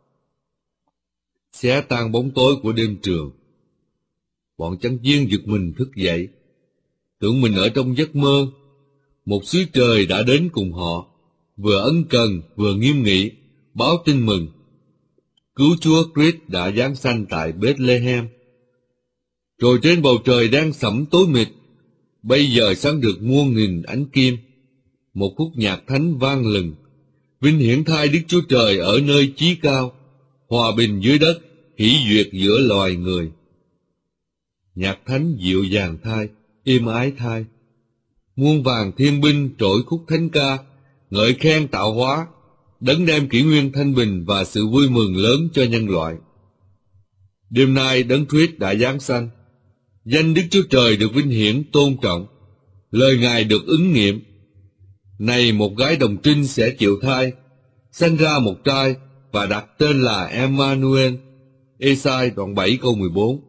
xé tan bóng tối của đêm trường. Bọn chăn chiên giật mình thức dậy, tưởng mình ở trong giấc mơ. Một xứ trời đã đến cùng họ, vừa ân cần vừa nghiêm nghị, báo tin mừng. Cứu Chúa Christ đã giáng sanh tại Bethlehem. Rồi trên bầu trời đang sẫm tối mịt, bây giờ sáng được muôn nghìn ánh kim. Một khúc nhạc thánh vang lừng, vinh hiển thai Đức Chúa Trời ở nơi chí cao, hòa bình dưới đất, hỷ duyệt giữa loài người. Nhạc thánh dịu dàng thai, êm ái thai. Muôn vàng thiên binh trỗi khúc thánh ca, ngợi khen tạo hóa, đấng đem kỷ nguyên thanh bình và sự vui mừng lớn cho nhân loại. Đêm nay đấng Christ đã giáng sanh, danh Đức Chúa Trời được vinh hiển tôn trọng, lời Ngài được ứng nghiệm. Này một gái đồng trinh sẽ chịu thai, sanh ra một trai và đặt tên là Emmanuel. Ê-sai đoạn 7 câu 14.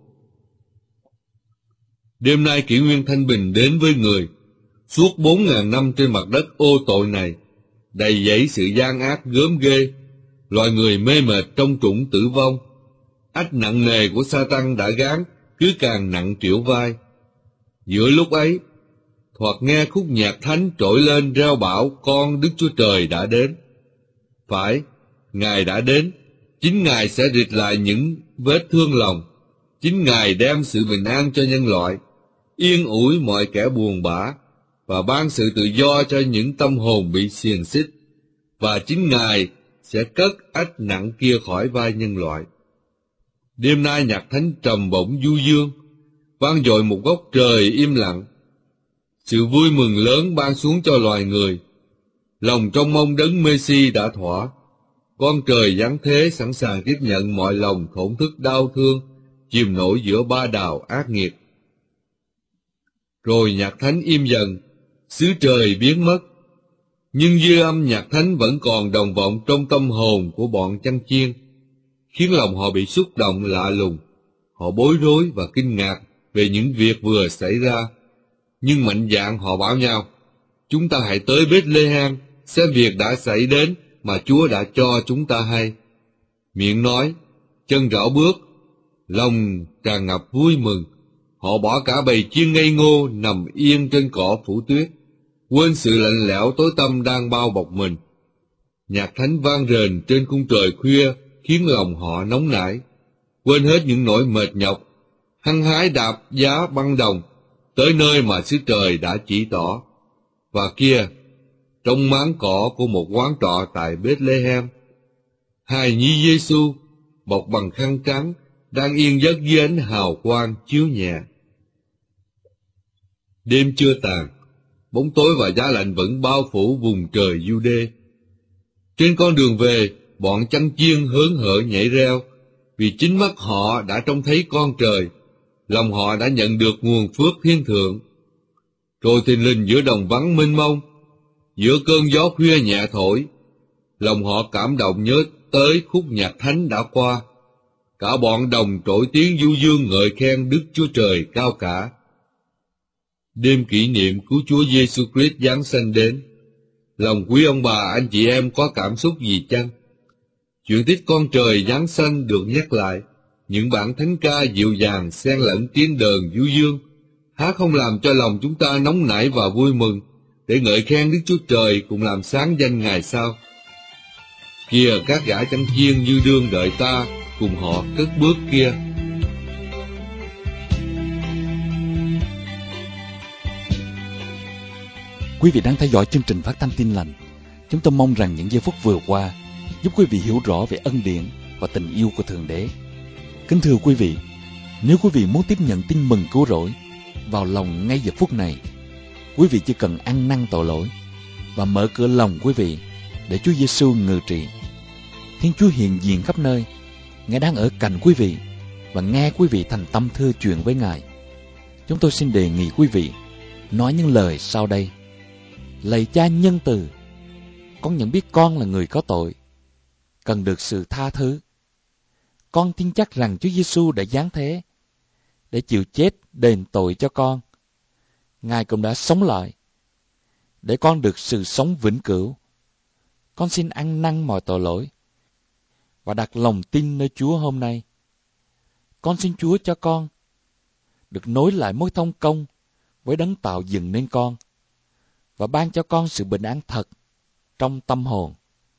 Đêm nay kỷ nguyên thanh bình đến với người. Suốt 4.000 năm trên mặt đất ô tội này, đầy dẫy sự gian ác gớm ghê, loài người mê mệt trong trũng tử vong. Ách nặng nề của Sa-tăng đã gán cứ càng nặng trĩu vai. Giữa lúc ấy, thoạt nghe khúc nhạc thánh trỗi lên reo bảo con Đức Chúa Trời đã đến. Phải, Ngài đã đến, chính Ngài sẽ rịt lại những vết thương lòng, chính Ngài đem sự bình an cho nhân loại, yên ủi mọi kẻ buồn bã, và ban sự tự do cho những tâm hồn bị xiềng xích, và chính Ngài sẽ cất ách nặng kia khỏi vai nhân loại. Đêm nay nhạc thánh trầm bổng du dương, vang dội một góc trời im lặng. Sự vui mừng lớn ban xuống cho loài người. Lòng trong mong đấng Mê-si đã thỏa. Con trời giáng thế sẵn sàng tiếp nhận mọi lòng thổn thức đau thương, chìm nổi giữa ba đào ác nghiệt. Rồi nhạc thánh im dần, xứ trời biến mất. Nhưng dư âm nhạc thánh vẫn còn đồng vọng trong tâm hồn của bọn chăn chiên, khiến lòng họ bị xúc động lạ lùng. Họ bối rối và kinh ngạc về những việc vừa xảy ra. Nhưng mạnh dạn họ bảo nhau, chúng ta hãy tới Bethlehem, xem việc đã xảy đến mà Chúa đã cho chúng ta hay. Miệng nói, chân rảo bước, lòng tràn ngập vui mừng. Họ bỏ cả bầy chiên ngây ngô nằm yên trên cỏ phủ tuyết, quên sự lạnh lẽo tối tăm đang bao bọc mình. Nhạc thánh vang rền trên khung trời khuya khiến lòng họ nóng nảy, quên hết những nỗi mệt nhọc, hăng hái đạp giá băng đồng tới nơi mà xứ trời đã chỉ tỏ. Và kia, trong máng cỏ của một quán trọ tại Bethlehem, hài nhi Giêsu bọc bằng khăn trắng đang yên giấc dưới ánh hào quang chiếu nhẹ. Đêm chưa tàn, bóng tối và giá lạnh vẫn bao phủ vùng trời Giu-đê. Trên con đường về, bọn chăn chiên hớn hở nhảy reo, vì chính mắt họ đã trông thấy con trời, lòng họ đã nhận được nguồn phước thiên thượng. Rồi thình lình giữa đồng vắng mênh mông, giữa cơn gió khuya nhẹ thổi, lòng họ cảm động nhớ tới khúc nhạc thánh đã qua. Cả bọn đồng trỗi tiếng du dương ngợi khen Đức Chúa Trời cao cả. Đêm kỷ niệm cứu Chúa Giêsu Christ giáng sanh đến, lòng quý ông bà anh chị em có cảm xúc gì chăng? Chuyện tích con trời giáng sanh được nhắc lại, những bản thánh ca dịu dàng xen lẫn tiếng đờn du dương, há không làm cho lòng chúng ta nóng nảy và vui mừng, để ngợi khen Đức Chúa Trời cùng làm sáng danh Ngài sao? Kìa các gã chăn chiên như đương đợi ta, cùng họ cất bước kia. Quý vị đang theo dõi chương trình phát thanh Tin Lành. Chúng tôi mong rằng những giây phút vừa qua giúp quý vị hiểu rõ về ân điển và tình yêu của Thượng Đế. Kính thưa quý vị, nếu quý vị muốn tiếp nhận tin mừng cứu rỗi vào lòng ngay giờ phút này, quý vị chỉ cần ăn năn tội lỗi và mở cửa lòng quý vị để Chúa Giêsu ngự trị. Thiên Chúa hiện diện khắp nơi, Ngài đang ở cạnh quý vị và nghe quý vị thành tâm thưa chuyện với Ngài. Chúng tôi xin đề nghị quý vị nói những lời sau đây. Lạy Cha nhân từ, con nhận biết con là người có tội, cần được sự tha thứ. Con tin chắc rằng Chúa Giêsu đã giáng thế để chịu chết đền tội cho con. Ngài cũng đã sống lại để con được sự sống vĩnh cửu. Con xin ăn năn mọi tội lỗi và đặt lòng tin nơi Chúa hôm nay. Con xin Chúa cho con được nối lại mối thông công với Đấng tạo dựng nên con và ban cho con sự bình an thật trong tâm hồn.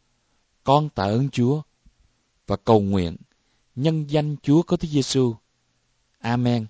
Con tạ ơn Chúa và cầu nguyện nhân danh Chúa có Chúa Giêsu. Amen.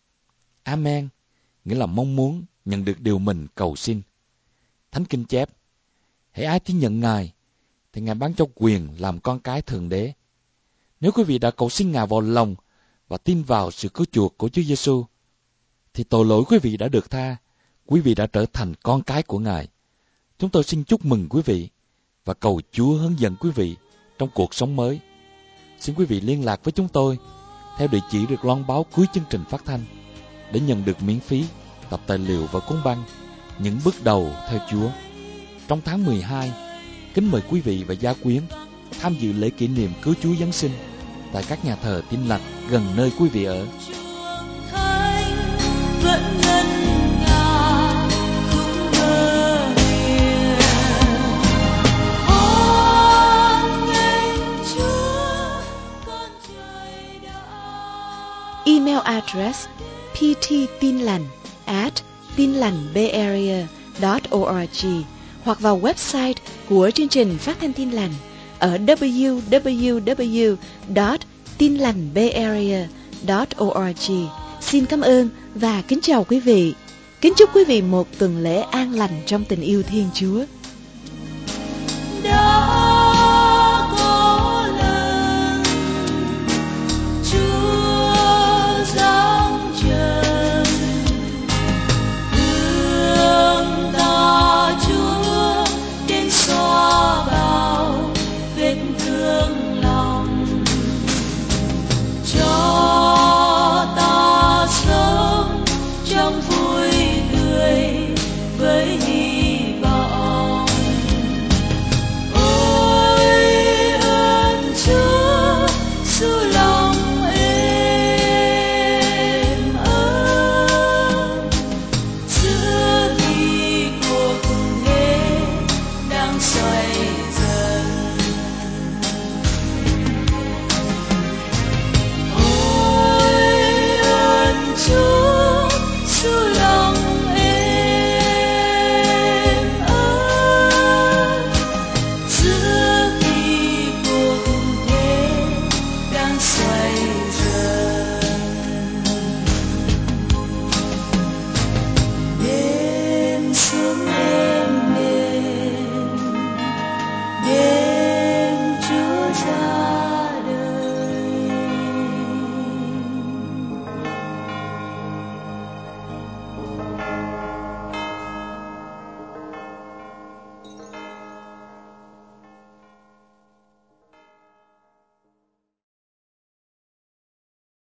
Amen nghĩa là mong muốn nhận được điều mình cầu xin. Thánh Kinh chép: hễ ai tin nhận Ngài thì Ngài ban cho quyền làm con cái Thượng Đế. Nếu quý vị đã cầu xin Ngài vào lòng và tin vào sự cứu chuộc của Chúa Giêsu, thì tội lỗi quý vị đã được tha. Quý vị đã trở thành con cái của Ngài. Chúng tôi xin chúc mừng quý vị và cầu Chúa hướng dẫn quý vị trong cuộc sống mới. Xin quý vị liên lạc với chúng tôi theo địa chỉ được loan báo cuối chương trình phát thanh để nhận được miễn phí tập tài liệu và cuốn băng Những bước đầu theo Chúa. Trong tháng 12, kính mời quý vị và gia quyến tham dự lễ kỷ niệm cứu Chúa Giáng sinh tại các nhà thờ Tin Lành gần nơi quý vị ở. Email address pttinlành@tinlanhbayarea.org hoặc vào website của chương trình phát thanh Tin Lành ở www.tinlanhbayarea.org. Xin cảm ơn và kính chào quý vị. Kính chúc quý vị một tuần lễ an lành trong tình yêu Thiên Chúa.